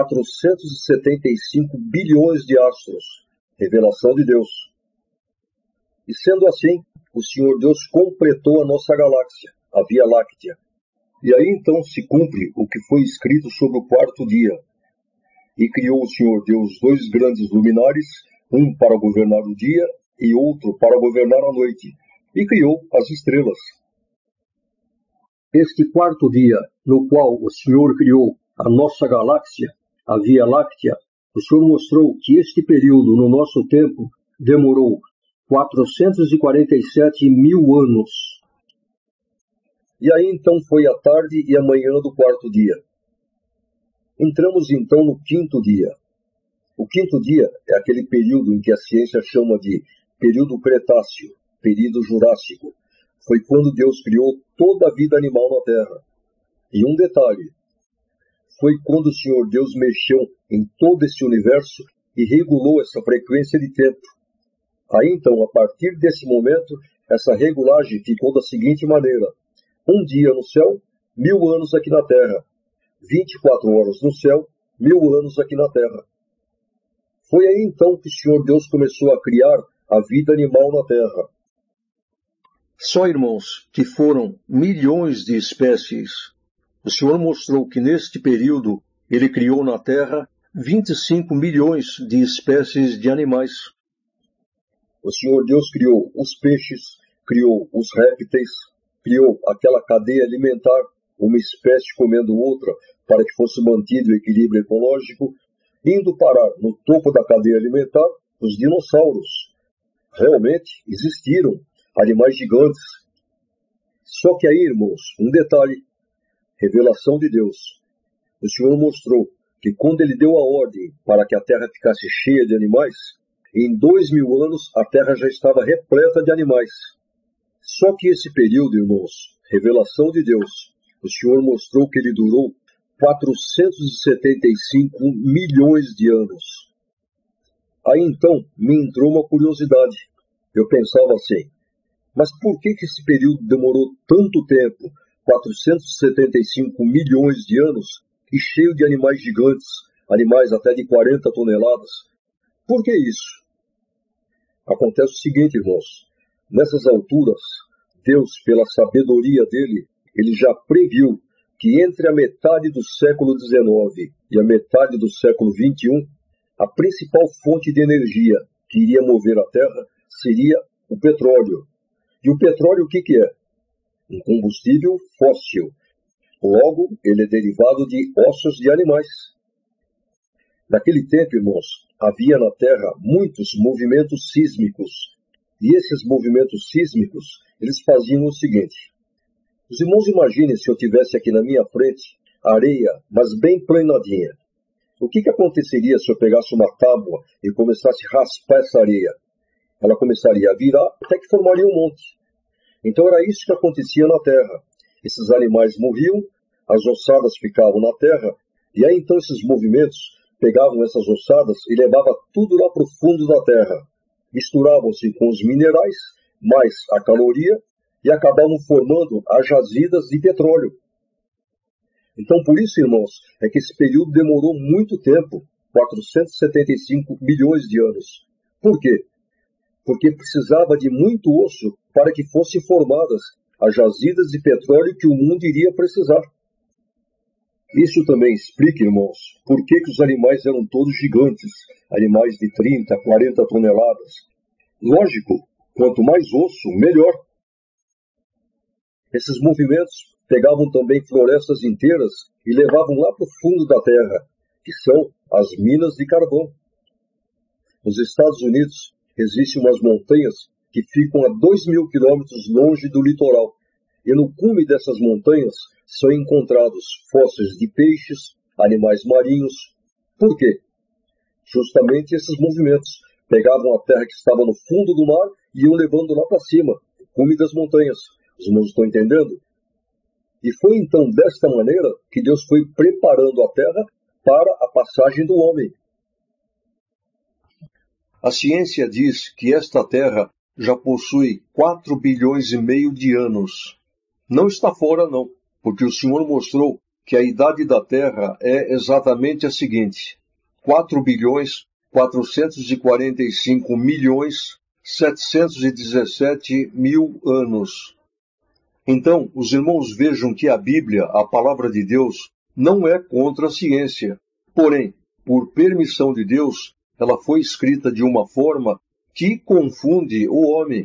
[SPEAKER 2] 475 bilhões de astros. Revelação de Deus. E sendo assim, o Senhor Deus completou a nossa galáxia, a Via Láctea. E aí então se cumpre o que foi escrito sobre o quarto dia. E criou o Senhor Deus dois grandes luminares, um para governar o dia e outro para governar a noite. E criou as estrelas.
[SPEAKER 1] Este quarto dia, no qual o Senhor criou a nossa galáxia, a Via Láctea, o Senhor mostrou que este período no nosso tempo demorou 447.000 anos.
[SPEAKER 2] E aí então foi a tarde e a manhã do quarto dia. Entramos então no quinto dia. O quinto dia é aquele período em que a ciência chama de período Cretáceo, período Jurássico. Foi quando Deus criou toda a vida animal na Terra. E um detalhe, foi quando o Senhor Deus mexeu em todo esse universo e regulou essa frequência de tempo. Aí então, a partir desse momento, essa regulagem ficou da seguinte maneira: um dia no céu, 1000 anos aqui na Terra. 24 horas no céu, 1000 anos aqui na Terra. Foi aí então que o Senhor Deus começou a criar a vida animal na Terra.
[SPEAKER 1] Só, irmãos, que foram milhões de espécies. O Senhor mostrou que neste período ele criou na Terra 25 milhões de espécies de animais.
[SPEAKER 2] O Senhor Deus criou os peixes, criou os répteis, criou aquela cadeia alimentar, uma espécie comendo outra, para que fosse mantido o equilíbrio ecológico, indo parar no topo da cadeia alimentar os dinossauros. Realmente existiram animais gigantes. Só que aí, irmãos, um detalhe, revelação de Deus. O Senhor mostrou que quando ele deu a ordem para que a terra ficasse cheia de animais, em 2000 anos a terra já estava repleta de animais. Só que esse período, irmãos, revelação de Deus, o Senhor mostrou que ele durou 475 milhões de anos. Aí então me entrou uma curiosidade. Eu pensava assim, mas por que esse período demorou tanto tempo, 475 milhões de anos, e cheio de animais gigantes, animais até de 40 toneladas? Por que isso? Acontece o seguinte, irmãos, nessas alturas, Deus, pela sabedoria dele, ele já previu que entre a metade do século XIX e a metade do século XXI, a principal fonte de energia que iria mover a Terra seria o petróleo. E o petróleo o que é? Um combustível fóssil. Logo, ele é derivado de ossos de animais. Naquele tempo, irmãos, havia na Terra muitos movimentos sísmicos. E esses movimentos sísmicos, eles faziam o seguinte. Os irmãos imaginem se eu tivesse aqui na minha frente areia, mas bem planadinha. O que aconteceria se eu pegasse uma tábua e começasse a raspar essa areia? Ela começaria a virar até que formaria um monte. Então era isso que acontecia na Terra. Esses animais morriam, as ossadas ficavam na Terra, e aí então esses movimentos pegavam essas ossadas e levavam tudo lá para o fundo da Terra. Misturavam-se com os minerais, mais a caloria, e acabavam formando as jazidas de petróleo. Então, por isso, irmãos, é que esse período demorou muito tempo, 475 milhões de anos. Por quê? porque precisava de muito osso para que fossem formadas as jazidas de petróleo que o mundo iria precisar. Isso também explica, irmãos, por que os animais eram todos gigantes, animais de 30, 40 toneladas. Lógico, quanto mais osso, melhor. Esses movimentos pegavam também florestas inteiras e levavam lá para o fundo da terra, que são as minas de carvão. Nos Estados Unidos existem umas montanhas que ficam a 2.000 quilômetros longe do litoral, e no cume dessas montanhas são encontrados fósseis de peixes, animais marinhos. Por quê? Justamente esses movimentos pegavam a terra que estava no fundo do mar e iam levando lá para cima, o cume das montanhas. Os irmãos estão entendendo? E foi então desta maneira que Deus foi preparando a terra para a passagem do homem.
[SPEAKER 1] A ciência diz que esta terra já possui 4,5 bilhões de anos. Não está fora, não, porque o Senhor mostrou que a idade da Terra é exatamente a seguinte: 4,445.717.000 anos. Então, os irmãos vejam que a Bíblia, a palavra de Deus, não é contra a ciência. Porém, por permissão de Deus, ela foi escrita de uma forma que confunde o homem.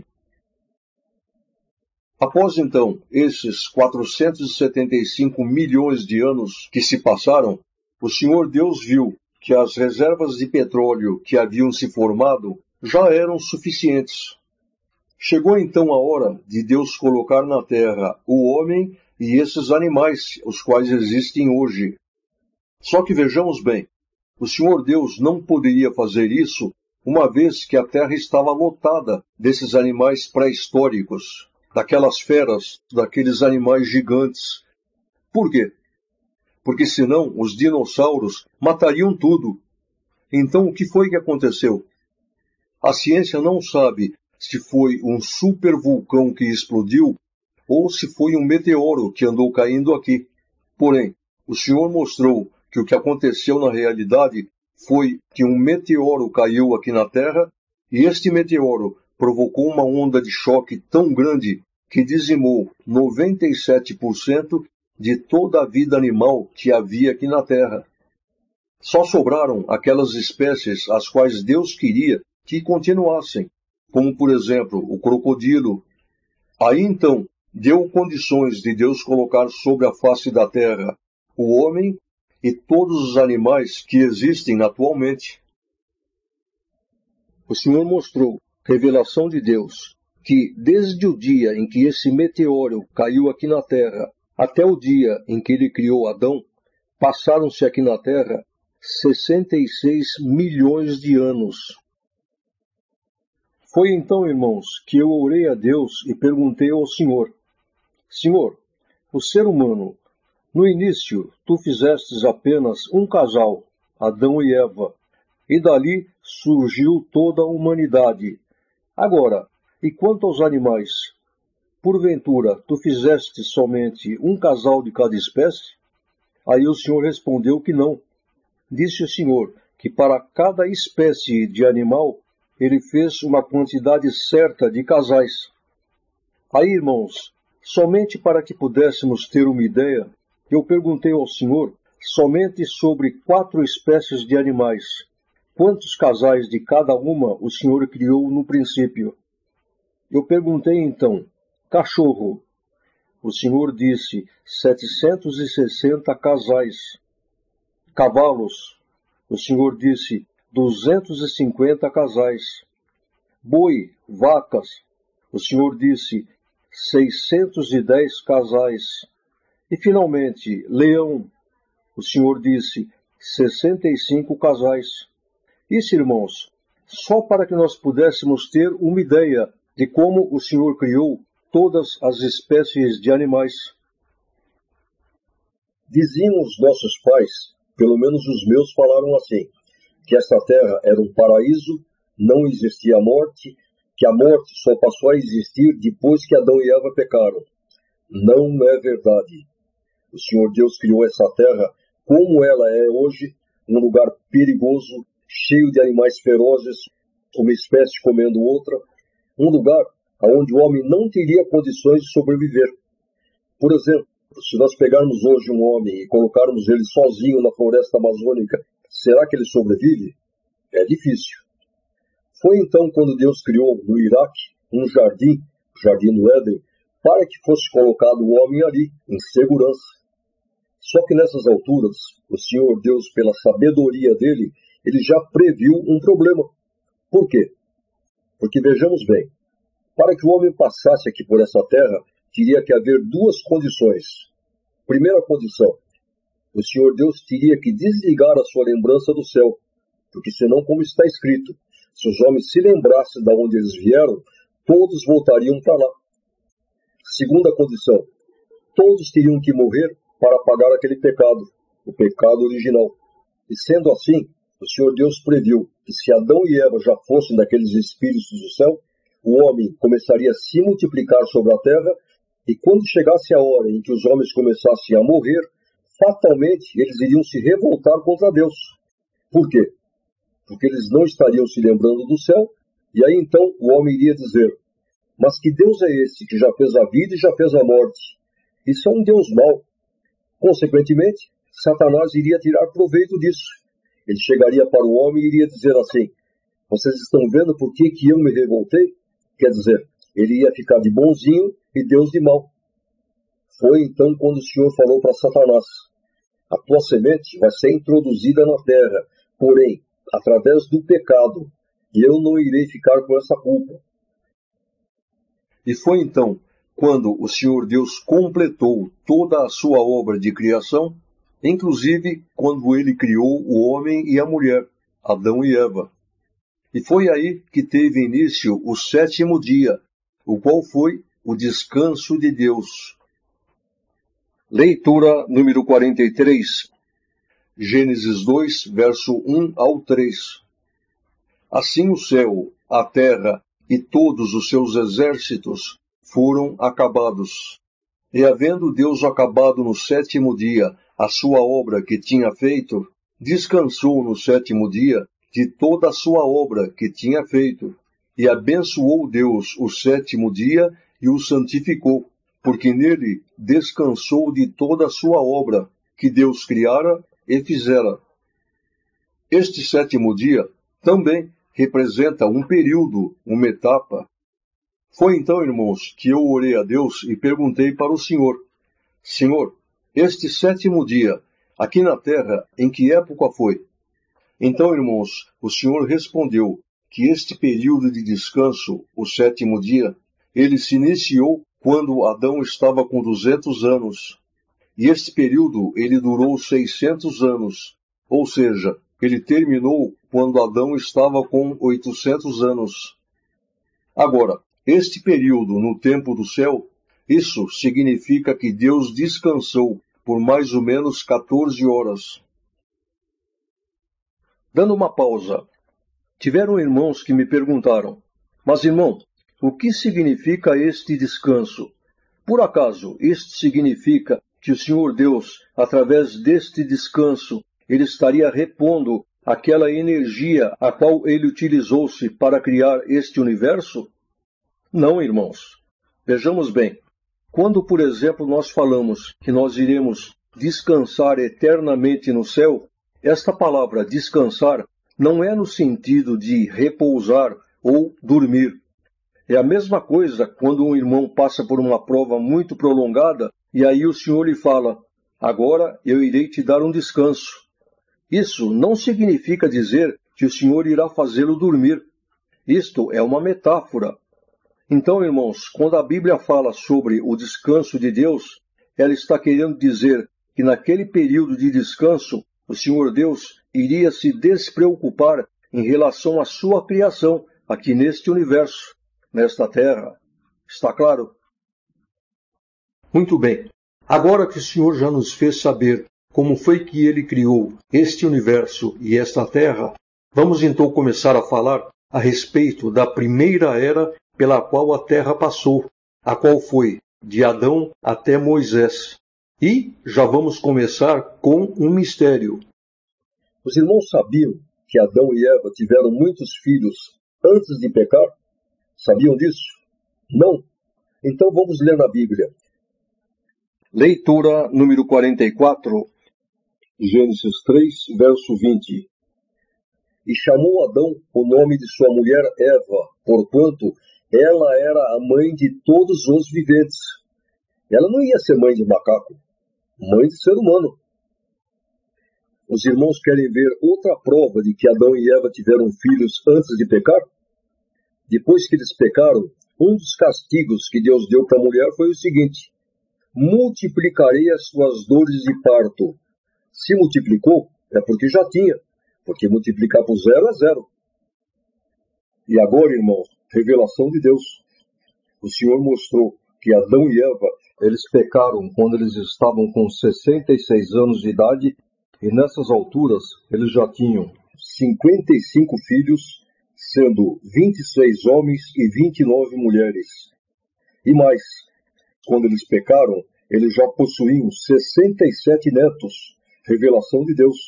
[SPEAKER 1] Após então esses 475 milhões de anos que se passaram, o Senhor Deus viu que as reservas de petróleo que haviam se formado já eram suficientes. Chegou então a hora de Deus colocar na terra o homem e esses animais, os quais existem hoje. Só que vejamos bem, o Senhor Deus não poderia fazer isso uma vez que a terra estava lotada desses animais pré-históricos, daquelas feras, daqueles animais gigantes. Por quê? Porque senão os dinossauros matariam tudo. Então o que foi que aconteceu? A ciência não sabe se foi um supervulcão que explodiu ou se foi um meteoro que andou caindo aqui. Porém, o Senhor mostrou que o que aconteceu na realidade foi que um meteoro caiu aqui na Terra e este meteoro provocou uma onda de choque tão grande que dizimou 97% de toda a vida animal que havia aqui na Terra. Só sobraram aquelas espécies as quais Deus queria que continuassem, como por exemplo o crocodilo. Aí então deu condições de Deus colocar sobre a face da terra o homem e todos os animais que existem atualmente. O Senhor mostrou, revelação de Deus, que desde o dia em que esse meteoro caiu aqui na terra até o dia em que ele criou Adão, passaram-se aqui na terra 66 milhões de anos. Foi então, irmãos, que eu orei a Deus e perguntei ao Senhor: Senhor, o ser humano, no início tu fizestes apenas um casal, Adão e Eva, e dali surgiu toda a humanidade. Agora, e quanto aos animais? Porventura, tu fizeste somente um casal de cada espécie? Aí o Senhor respondeu que não. Disse o Senhor que para cada espécie de animal ele fez uma quantidade certa de casais. Aí, irmãos, somente para que pudéssemos ter uma ideia, eu perguntei ao Senhor somente sobre 4 espécies de animais. Quantos casais de cada uma o Senhor criou no princípio? Eu perguntei então: cachorro. O Senhor disse: 760 casais. Cavalos. O Senhor disse: 250 casais. Boi, vacas. O Senhor disse: 610 casais. E finalmente, leão. O Senhor disse: 65 casais. Isso, irmãos, só para que nós pudéssemos ter uma ideia de como o Senhor criou todas as espécies de animais.
[SPEAKER 2] Diziam os nossos pais, pelo menos os meus falaram assim, que esta terra era um paraíso, não existia morte, que a morte só passou a existir depois que Adão e Eva pecaram. Não é verdade. O Senhor Deus criou essa terra como ela é hoje, um lugar perigoso, cheio de animais ferozes, uma espécie comendo outra, um lugar onde o homem não teria condições de sobreviver. Por exemplo, se nós pegarmos hoje um homem e colocarmos ele sozinho na floresta amazônica, será que ele sobrevive? É difícil. Foi então quando Deus criou no Iraque um jardim, o Jardim do Éden, para que fosse colocado o homem ali, em segurança. Só que nessas alturas, o Senhor Deus, pela sabedoria dele, ele já previu um problema. Por quê? Porque vejamos bem, para que o homem passasse aqui por essa terra, teria que haver duas condições. Primeira condição, o Senhor Deus teria que desligar a sua lembrança do céu, porque senão, como está escrito, se os homens se lembrassem de onde eles vieram, todos voltariam para lá. Segunda condição, todos teriam que morrer para pagar aquele pecado, o pecado original. E sendo assim, o Senhor Deus previu que se Adão e Eva já fossem daqueles espíritos do céu, o homem começaria a se multiplicar sobre a terra, e quando chegasse a hora em que os homens começassem a morrer, fatalmente eles iriam se revoltar contra Deus. Por quê? Porque eles não estariam se lembrando do céu, e aí então o homem iria dizer: mas que Deus é esse que já fez a vida e já fez a morte? Isso é um Deus mau. Consequentemente, Satanás iria tirar proveito disso. Ele chegaria para o homem e iria dizer assim: vocês estão vendo por que eu me revoltei? Quer dizer, ele ia ficar de bonzinho e Deus de mau. Foi então quando o Senhor falou para Satanás: a tua semente vai ser introduzida na terra, porém, através do pecado, e eu não irei ficar com essa culpa.
[SPEAKER 1] E foi então quando o Senhor Deus completou toda a sua obra de criação, inclusive quando ele criou o homem e a mulher, Adão e Eva. E foi aí que teve início o 7º dia, o qual foi o descanso de Deus. Leitura número 43, Gênesis 2, verso 1 ao 3. Assim o céu, a terra e todos os seus exércitos foram acabados. E havendo Deus acabado no 7º dia a sua obra que tinha feito, descansou no 7º dia de toda a sua obra que tinha feito. E abençoou Deus o 7º dia e o santificou, porque nele descansou de toda a sua obra que Deus criara e fizera. Este 7º dia também representa um período, uma etapa. Foi então, irmãos, que eu orei a Deus e perguntei para o Senhor: Senhor, este 7º dia, aqui na terra, em que época foi? Então, irmãos, o Senhor respondeu que este período de descanso, o 7º dia, ele se iniciou quando Adão estava com 200 anos. E este período, ele durou 600 anos. Ou seja, ele terminou quando Adão estava com 800 anos. Agora, este período no tempo do céu, isso significa que Deus descansou por mais ou menos 14 horas. Dando uma pausa, tiveram irmãos que me perguntaram: mas irmão, o que significa este descanso? Por acaso, este significa que o Senhor Deus, através deste descanso, ele estaria repondo aquela energia a qual ele utilizou-se para criar este universo? Não, irmãos. Vejamos bem. Quando, por exemplo, nós falamos que nós iremos descansar eternamente no céu, esta palavra descansar não é no sentido de repousar ou dormir. É a mesma coisa quando um irmão passa por uma prova muito prolongada e aí o Senhor lhe fala: agora eu irei te dar um descanso. Isso não significa dizer que o Senhor irá fazê-lo dormir. Isto é uma metáfora. Então, irmãos, quando a Bíblia fala sobre o descanso de Deus, ela está querendo dizer que naquele período de descanso, o Senhor Deus iria se despreocupar em relação à sua criação aqui neste universo, nesta terra. Está claro? Muito bem. Agora que o Senhor já nos fez saber como foi que ele criou este universo e esta terra, vamos então começar a falar a respeito da primeira era pela qual a terra passou, a qual foi de Adão até Moisés. E já vamos começar com um mistério.
[SPEAKER 2] Os irmãos sabiam que Adão e Eva tiveram muitos filhos antes de pecar? Sabiam disso? Não? Então vamos ler na Bíblia.
[SPEAKER 1] Leitura número 44.
[SPEAKER 2] Gênesis 3, verso 20. E chamou Adão o nome de sua mulher Eva, porquanto ela era a mãe de todos os viventes. Ela não ia ser mãe de macaco, mãe de ser humano. Os irmãos querem ver outra prova de que Adão e Eva tiveram filhos antes de pecar? Depois que eles pecaram, um dos castigos que Deus deu para a mulher foi o seguinte: multiplicarei as suas dores de parto. Se multiplicou, é porque já tinha, porque multiplicar por zero é zero. E agora, irmãos, revelação de Deus. O Senhor mostrou que Adão e Eva, eles pecaram quando eles estavam com 66 anos de idade, e nessas alturas eles já tinham 55 filhos, sendo 26 homens e 29 mulheres. E mais, quando eles pecaram, eles já possuíam 67 netos, revelação de Deus.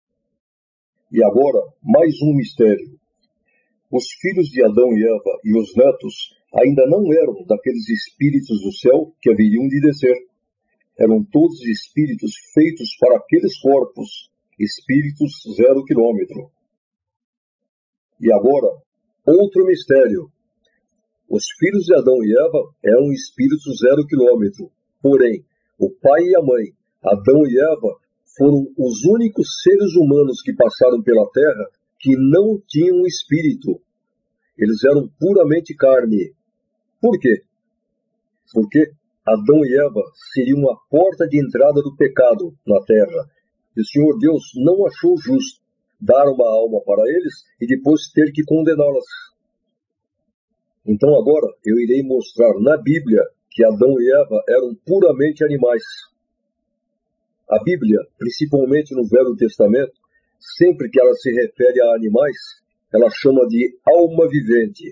[SPEAKER 2] E agora, mais um mistério. Os filhos de Adão e Eva e os netos ainda não eram daqueles espíritos do céu que haveriam de descer. Eram todos espíritos feitos para aqueles corpos, espíritos 0 quilômetro. E agora, outro mistério. Os filhos de Adão e Eva eram espíritos 0 quilômetro. Porém, o pai e a mãe, Adão e Eva, foram os únicos seres humanos que passaram pela terra que não tinham espírito. Eles eram puramente carne. Por quê? Porque Adão e Eva seriam a porta de entrada do pecado na terra. E o Senhor Deus não achou justo dar uma alma para eles e depois ter que condená-las. Então agora eu irei mostrar na Bíblia que Adão e Eva eram puramente animais. A Bíblia, principalmente no Velho Testamento, sempre que ela se refere a animais, ela chama de alma vivente.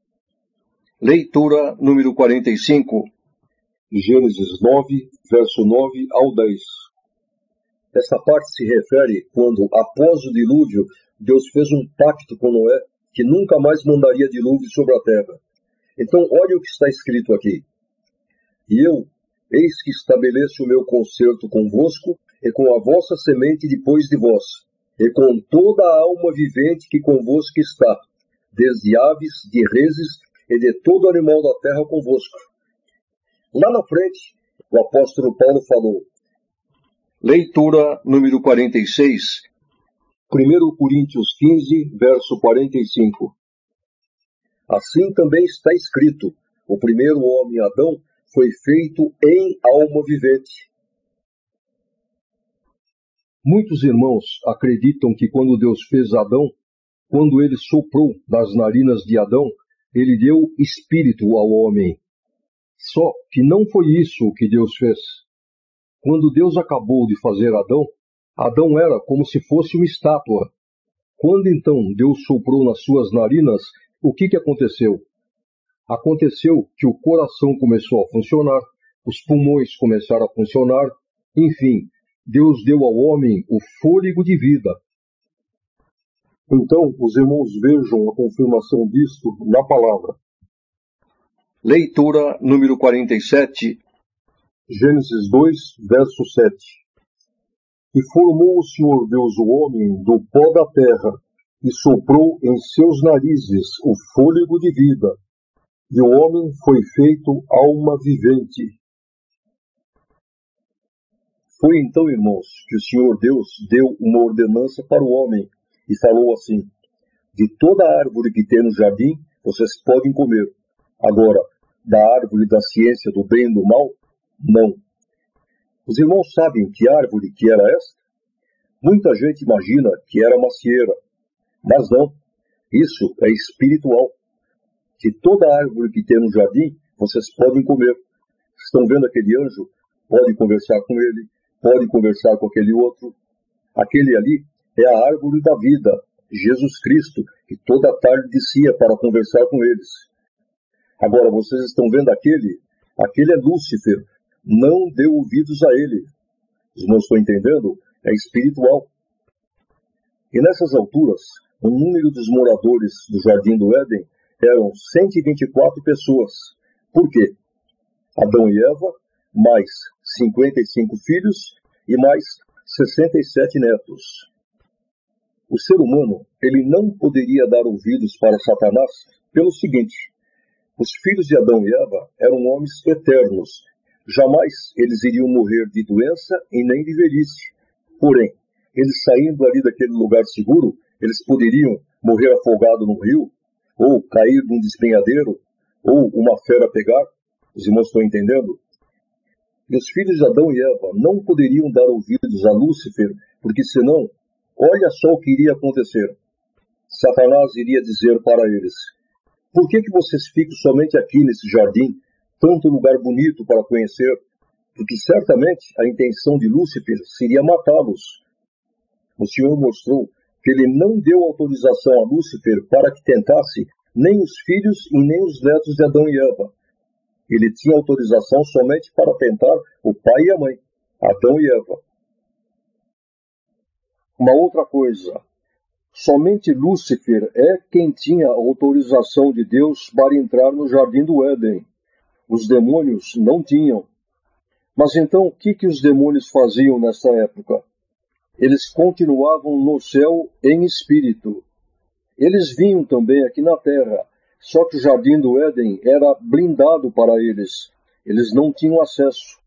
[SPEAKER 1] Leitura número 45.
[SPEAKER 2] Gênesis 9, verso 9 ao 10. Esta parte se refere quando, após o dilúvio, Deus fez um pacto com Noé que nunca mais mandaria dilúvio sobre a terra. Então, olha o que está escrito aqui. E eu, eis que estabeleço o meu concerto convosco e com a vossa semente depois de vós, e com toda a alma vivente que convosco está, desde aves, de reses e de todo animal da terra convosco. Lá na frente, o apóstolo Paulo falou.
[SPEAKER 1] Leitura número 46.
[SPEAKER 2] 1 Coríntios 15, verso 45. Assim também está escrito: o primeiro homem, Adão, foi feito em alma vivente. Muitos irmãos acreditam que quando Deus fez Adão, quando ele soprou nas narinas de Adão, ele deu espírito ao homem. Só que não foi isso que Deus fez. Quando Deus acabou de fazer Adão, Adão era como se fosse uma estátua. Quando então Deus soprou nas suas narinas, o que aconteceu? Aconteceu que o coração começou a funcionar, os pulmões começaram a funcionar, enfim, Deus deu ao homem o fôlego de vida. Então, os irmãos vejam a confirmação disto na palavra.
[SPEAKER 1] Leitura número 47.
[SPEAKER 2] Gênesis 2, verso 7. E formou o Senhor Deus o homem do pó da terra, e soprou em seus narizes o fôlego de vida, e o homem foi feito alma vivente. Foi então, irmãos, que o Senhor Deus deu uma ordenança para o homem, e falou assim: de toda árvore que tem no jardim, vocês podem comer. Agora, da árvore da ciência do bem e do mal, não. Os irmãos sabem que árvore que era esta? Muita gente imagina que era macieira, mas não. Isso é espiritual. De toda árvore que tem no jardim, vocês podem comer. Estão vendo aquele anjo? Pode conversar com ele, pode conversar com aquele outro. Aquele ali é a árvore da vida, Jesus Cristo, que toda tarde descia para conversar com eles. Agora, vocês estão vendo aquele é Lúcifer. Não dê ouvidos a ele. Os não estão entendendo? É espiritual. E nessas alturas, o número dos moradores do Jardim do Éden eram 124 pessoas. Por quê? Adão e Eva, mais 55 filhos e mais 67 netos. O ser humano, ele não poderia dar ouvidos para Satanás pelo seguinte: os filhos de Adão e Eva eram homens eternos. Jamais eles iriam morrer de doença e nem de velhice. Porém, eles saindo ali daquele lugar seguro, eles poderiam morrer afogado no rio, ou cair num despenhadeiro, ou uma fera pegar. Os irmãos estão entendendo? E os filhos de Adão e Eva não poderiam dar ouvidos a Lúcifer, porque senão, olha só o que iria acontecer. Satanás iria dizer para eles: por que vocês ficam somente aqui nesse jardim, tanto lugar bonito para conhecer? Porque certamente a intenção de Lúcifer seria matá-los. O Senhor mostrou que ele não deu autorização a Lúcifer para que tentasse nem os filhos e nem os netos de Adão e Eva. Ele tinha autorização somente para tentar o pai e a mãe, Adão e Eva.
[SPEAKER 1] Uma outra coisa, somente Lúcifer é quem tinha autorização de Deus para entrar no jardim do Éden. Os demônios não tinham. Mas então o que os demônios faziam nessa época? Eles continuavam no céu em espírito. Eles vinham também aqui na terra, só que o jardim do Éden era blindado para eles. Eles não tinham acesso.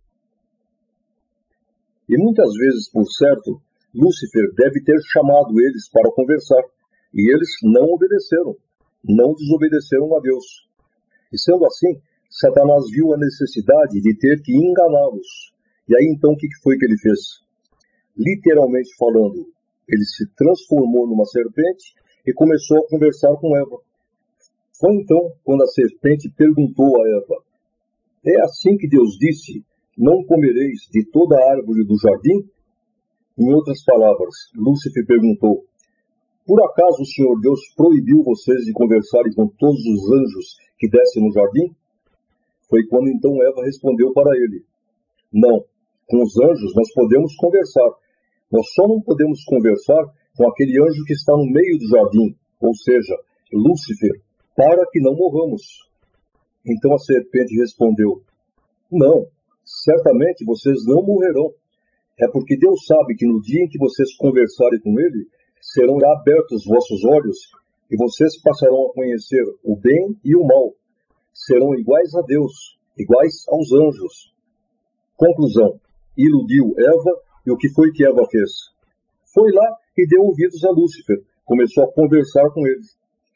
[SPEAKER 2] E muitas vezes, por certo, Lúcifer deve ter chamado eles para conversar. E eles não obedeceram. Não desobedeceram a Deus. E sendo assim, Satanás viu a necessidade de ter que enganá-los. E aí então o que foi que ele fez? Literalmente falando, ele se transformou numa serpente e começou a conversar com Eva. Foi então quando a serpente perguntou a Eva: é assim que Deus disse, não comereis de toda a árvore do jardim? Em outras palavras, Lúcifer perguntou: por acaso o Senhor Deus proibiu vocês de conversarem com todos os anjos que descem no jardim? Foi quando então Eva respondeu para ele: não, com os anjos nós podemos conversar. Nós só não podemos conversar com aquele anjo que está no meio do jardim, ou seja, Lúcifer, para que não morramos. Então a serpente respondeu: não, certamente vocês não morrerão. É porque Deus sabe que no dia em que vocês conversarem com ele, serão abertos os vossos olhos e vocês passarão a conhecer o bem e o mal. Serão iguais a Deus, iguais aos anjos. Conclusão: iludiu Eva, e o que foi que Eva fez? Foi lá e deu ouvidos a Lúcifer, começou a conversar com ele.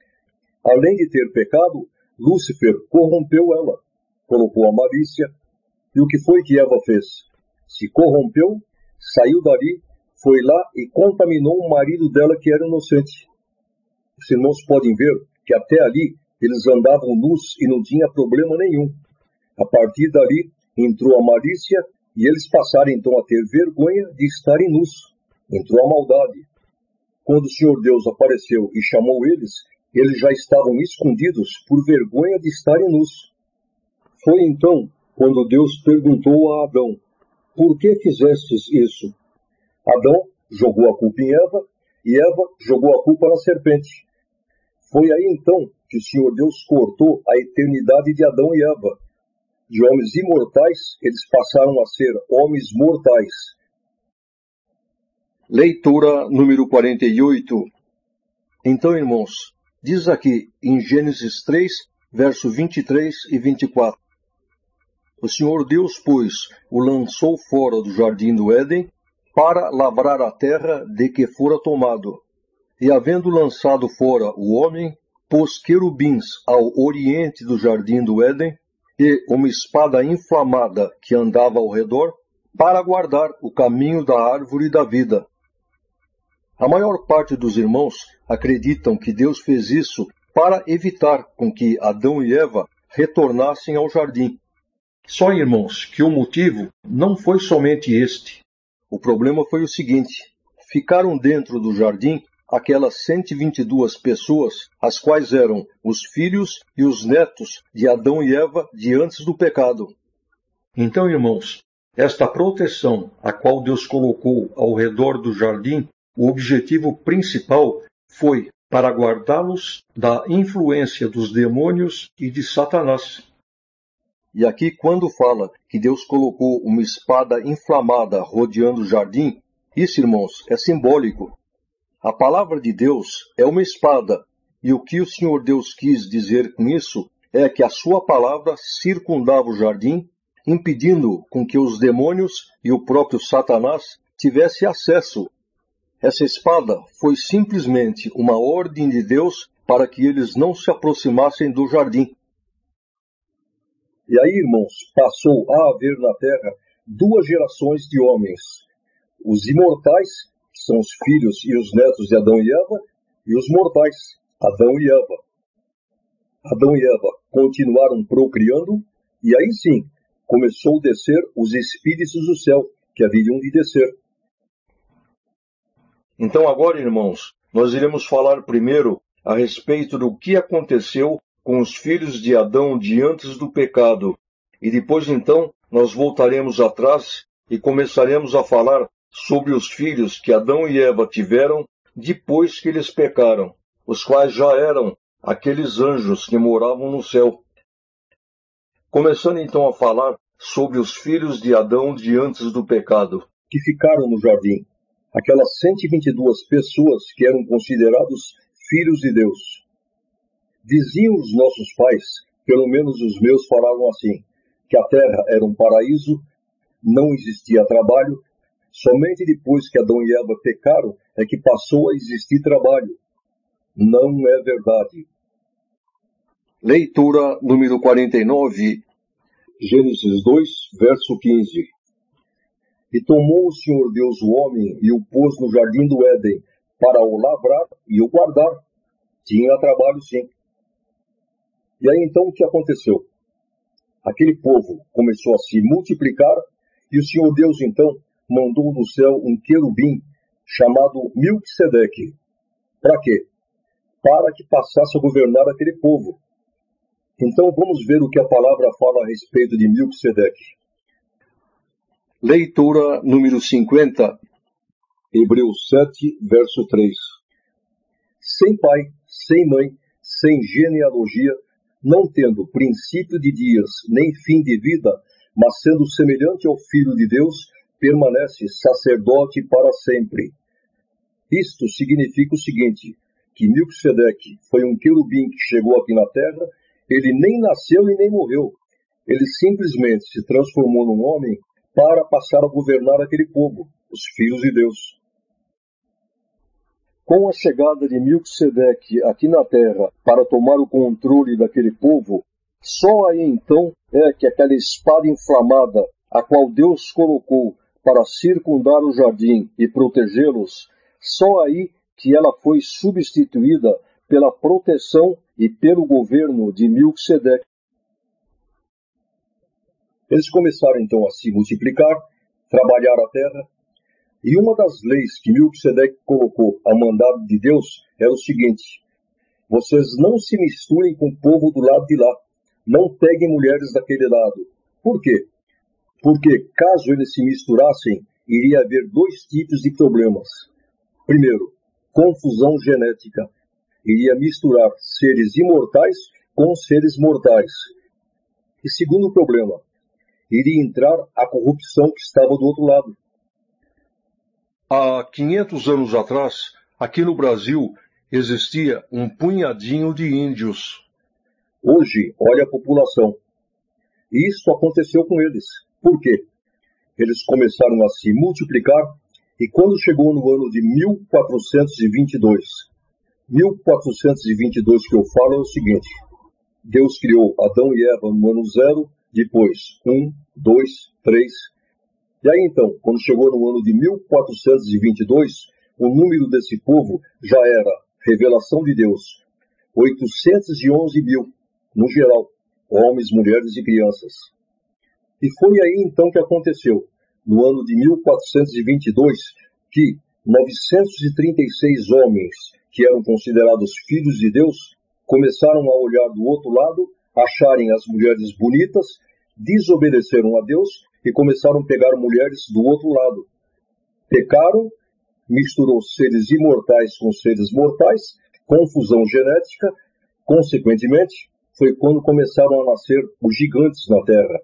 [SPEAKER 2] Além de ter pecado, Lúcifer corrompeu ela, colocou a malícia, e o que foi que Eva fez? Se corrompeu, saiu dali, foi lá e contaminou o marido dela que era inocente. Os irmãos podem ver que até ali eles andavam nus e não tinha problema nenhum. A partir dali entrou a malícia e eles passaram então a ter vergonha de estarem nus. Entrou a maldade. Quando o Senhor Deus apareceu e chamou eles, eles já estavam escondidos por vergonha de estarem nus. Foi então quando Deus perguntou a Adão: por que fizestes isso? Adão jogou a culpa em Eva e Eva jogou a culpa na serpente. Foi aí então que o Senhor Deus cortou a eternidade de Adão e Eva. De homens imortais, eles passaram a ser homens mortais.
[SPEAKER 1] Leitura número 48. Então, irmãos, diz aqui em Gênesis 3, verso 23 e 24. O Senhor Deus, pois, o lançou fora do jardim do Éden para lavrar a terra de que fora tomado. E havendo lançado fora o homem, pôs querubins ao oriente do jardim do Éden e uma espada inflamada que andava ao redor para guardar o caminho da árvore da vida. A maior parte dos irmãos acreditam que Deus fez isso para evitar com que Adão e Eva retornassem ao jardim. Só, irmãos, que o motivo não foi somente este. O problema foi o seguinte: ficaram dentro do jardim aquelas 122 pessoas, as quais eram os filhos e os netos de Adão e Eva de antes do pecado. Então, irmãos, esta proteção a qual Deus colocou ao redor do jardim, o objetivo principal foi para guardá-los da influência dos demônios e de Satanás. E aqui, quando fala que Deus colocou uma espada inflamada rodeando o jardim, isso, irmãos, é simbólico. A palavra de Deus é uma espada, e o que o Senhor Deus quis dizer com isso é que a sua palavra circundava o jardim, impedindo com que os demônios e o próprio Satanás tivessem acesso. Essa espada foi simplesmente uma ordem de Deus para que eles não se aproximassem do jardim.
[SPEAKER 2] E aí, irmãos, passou a haver na terra duas gerações de homens. Os imortais, que são os filhos e os netos de Adão e Eva, e os mortais, Adão e Eva. Adão e Eva continuaram procriando, e aí sim, começou a descer os espíritos do céu, que haveriam de descer.
[SPEAKER 1] Então agora, irmãos, nós iremos falar primeiro a respeito do que aconteceu com os filhos de Adão diante do pecado. E depois, então, nós voltaremos atrás e começaremos a falar sobre os filhos que Adão e Eva tiveram depois que eles pecaram, os quais já eram aqueles anjos que moravam no céu. Começando então a falar sobre os filhos de Adão diante do pecado.
[SPEAKER 2] Que ficaram no jardim. Aquelas 122 pessoas que eram considerados filhos de Deus. Diziam os nossos pais, pelo menos os meus falaram assim, que a terra era um paraíso, não existia trabalho, somente depois que Adão e Eva pecaram é que passou a existir trabalho. Não é verdade.
[SPEAKER 1] Leitura número 49,
[SPEAKER 2] Gênesis 2, verso 15. E tomou o Senhor Deus o homem e o pôs no jardim do Éden, para o lavrar e o guardar. Tinha trabalho, sim. E aí então o que aconteceu? Aquele povo começou a se multiplicar e o Senhor Deus então mandou do céu um querubim chamado Melquisedeque. Para quê? Para que passasse a governar aquele povo. Então vamos ver o que a palavra fala a respeito de Melquisedeque.
[SPEAKER 1] Leitura número 50.
[SPEAKER 2] Hebreus 7, verso 3. Sem pai, sem mãe, sem genealogia, não tendo princípio de dias, nem fim de vida, mas sendo semelhante ao Filho de Deus, permanece sacerdote para sempre. Isto significa o seguinte, que Melquisedeque foi um querubim que chegou aqui na terra, ele nem nasceu e nem morreu. Ele simplesmente se transformou num homem para passar a governar aquele povo, os filhos de Deus.
[SPEAKER 1] Com a chegada de Melquisedeque aqui na terra para tomar o controle daquele povo, só aí então é que aquela espada inflamada, a qual Deus colocou para circundar o jardim e protegê-los, só aí que ela foi substituída pela proteção e pelo governo de Melquisedeque.
[SPEAKER 2] Eles começaram então a se multiplicar, trabalhar a terra, e uma das leis que Melquisedeque colocou a mandado de Deus era o seguinte: vocês não se misturem com o povo do lado de lá, não peguem mulheres daquele lado. Por quê? Porque caso eles se misturassem, iria haver dois tipos de problemas. Primeiro, confusão genética. Iria misturar seres imortais com seres mortais. E segundo problema, iria entrar a corrupção que estava do outro lado.
[SPEAKER 1] Há 500 anos atrás, aqui no Brasil, existia um punhadinho de índios.
[SPEAKER 2] Hoje, olha a população. E isso aconteceu com eles. Por quê? Eles começaram a se multiplicar e quando chegou no ano de 1422 que eu falo é o seguinte: Deus criou Adão e Eva no ano 0, depois 1, 2, 3. E aí então, quando chegou no ano de 1422, o número desse povo já era, revelação de Deus, 811 mil, no geral, homens, mulheres e crianças. E foi aí então que aconteceu, no ano de 1422, que 936 homens, que eram considerados filhos de Deus, começaram a olhar do outro lado, acharem as mulheres bonitas, desobedeceram a Deus e começaram a pegar mulheres do outro lado. Pecaram, misturou seres imortais com seres mortais, confusão genética, consequentemente, foi quando começaram a nascer os gigantes na Terra.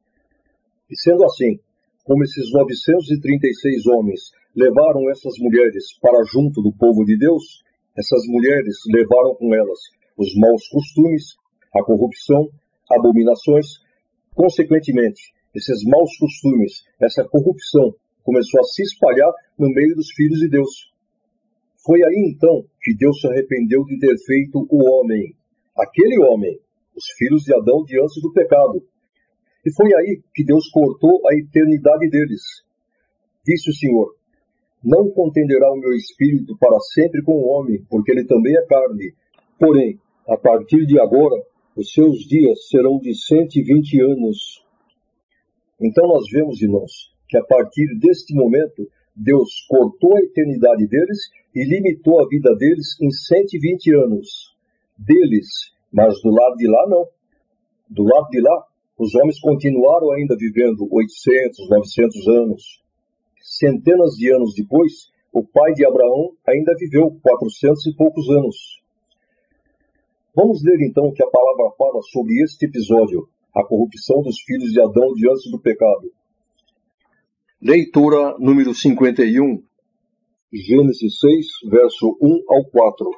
[SPEAKER 2] E sendo assim, como esses 936 homens levaram essas mulheres para junto do povo de Deus, essas mulheres levaram com elas os maus costumes, a corrupção, abominações. Consequentemente, esses maus costumes, essa corrupção, começou a se espalhar no meio dos filhos de Deus. Foi aí então que Deus se arrependeu de ter feito o homem, aquele homem, os filhos de Adão diante do pecado. E foi aí que Deus cortou a eternidade deles. Disse o Senhor: não contenderá o meu espírito para sempre com o homem, porque ele também é carne. Porém, a partir de agora, os seus dias serão de 120 anos. Então nós vemos, irmãos, que a partir deste momento, Deus cortou a eternidade deles e limitou a vida deles em 120 anos. Deles, mas do lado de lá não. Do lado de lá, os homens continuaram ainda vivendo 800, 900 anos. Centenas de anos depois, o pai de Abraão ainda viveu 400 e poucos anos. Vamos ler então o que a palavra fala sobre este episódio, a corrupção dos filhos de Adão diante do pecado.
[SPEAKER 1] Leitura número 51.
[SPEAKER 2] Gênesis 6, verso 1 ao 4.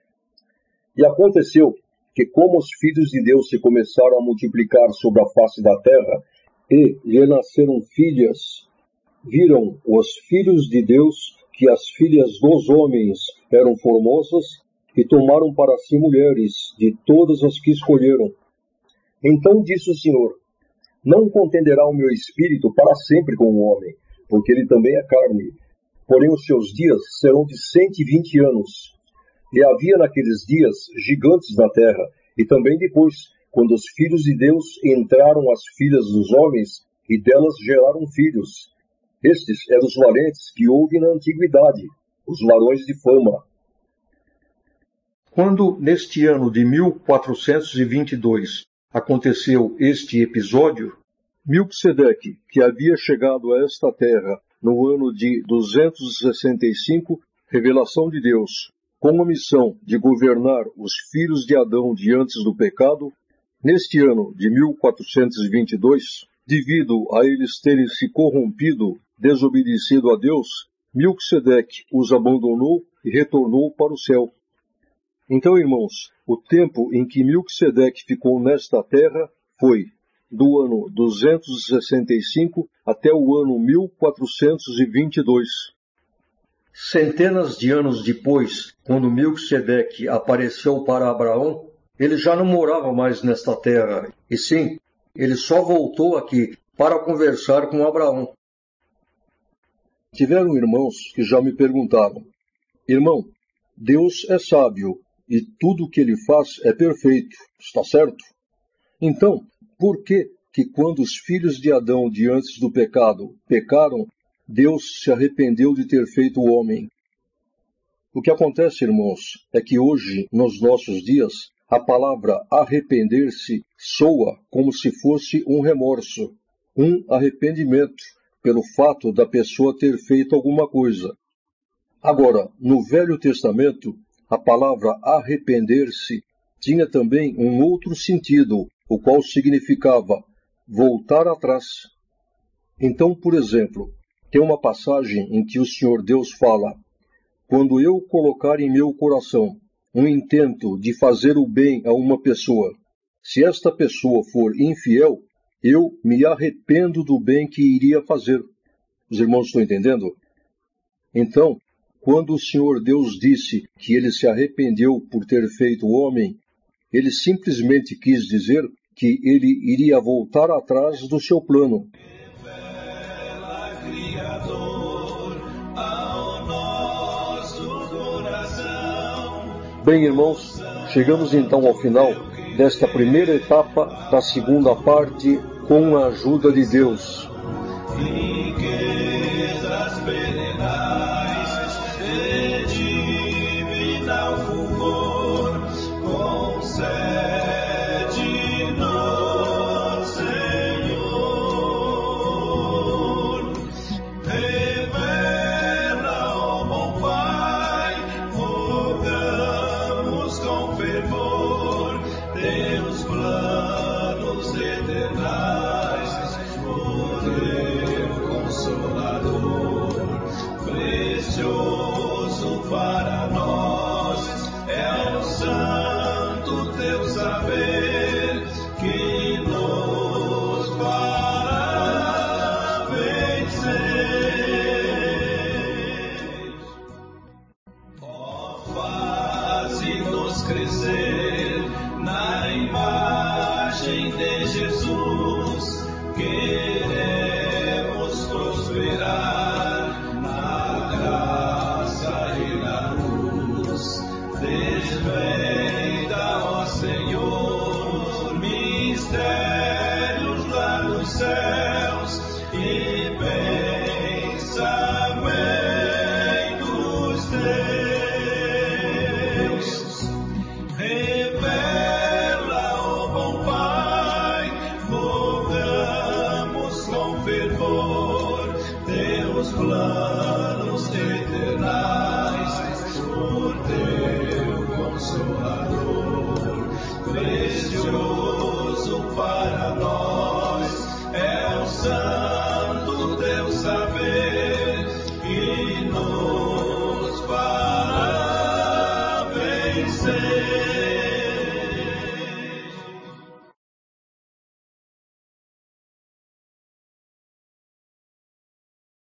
[SPEAKER 2] E aconteceu que, como os filhos de Deus se começaram a multiplicar sobre a face da terra, e lhe nasceram filhas, viram os filhos de Deus que as filhas dos homens eram formosas, e tomaram para si mulheres de todas as que escolheram. Então disse o Senhor: não contenderá o meu espírito para sempre com o homem, porque ele também é carne. Porém os seus dias serão de 120 anos. E havia naqueles dias gigantes na terra, e também depois, quando os filhos de Deus entraram as filhas dos homens, e delas geraram filhos. Estes eram os valentes que houve na antiguidade, os varões de fama.
[SPEAKER 1] Quando, neste ano de 1422, aconteceu este episódio, Melquisedeque, que havia chegado a esta terra no ano de 265, revelação de Deus, com a missão de governar os filhos de Adão diante do pecado, neste ano de 1422, devido a eles terem se corrompido, desobedecido a Deus, Melquisedeque os abandonou e retornou para o céu. Então, irmãos, o tempo em que Melquisedeque ficou nesta terra foi do ano 265 até o ano 1422. Centenas de anos depois, quando Melquisedeque apareceu para Abraão, ele já não morava mais nesta terra, e sim, ele só voltou aqui para conversar com Abraão. Tiveram irmãos que já me perguntaram: irmão, Deus é sábio e tudo o que ele faz é perfeito, está certo? Então, por que quando os filhos de Adão diante do pecado pecaram, Deus se arrependeu de ter feito o homem? O que acontece, irmãos, é que hoje, nos nossos dias, a palavra arrepender-se soa como se fosse um remorso, um arrependimento pelo fato da pessoa ter feito alguma coisa. Agora, no Velho Testamento, a palavra arrepender-se tinha também um outro sentido, o qual significava voltar atrás. Então, por exemplo, tem uma passagem em que o Senhor Deus fala: quando eu colocar em meu coração um intento de fazer o bem a uma pessoa, se esta pessoa for infiel, eu me arrependo do bem que iria fazer. Os irmãos estão entendendo? Então, quando o Senhor Deus disse que ele se arrependeu por ter feito o homem, ele simplesmente quis dizer que ele iria voltar atrás do seu plano. Bem, irmãos, chegamos então ao final desta primeira etapa da segunda parte, com a ajuda de Deus.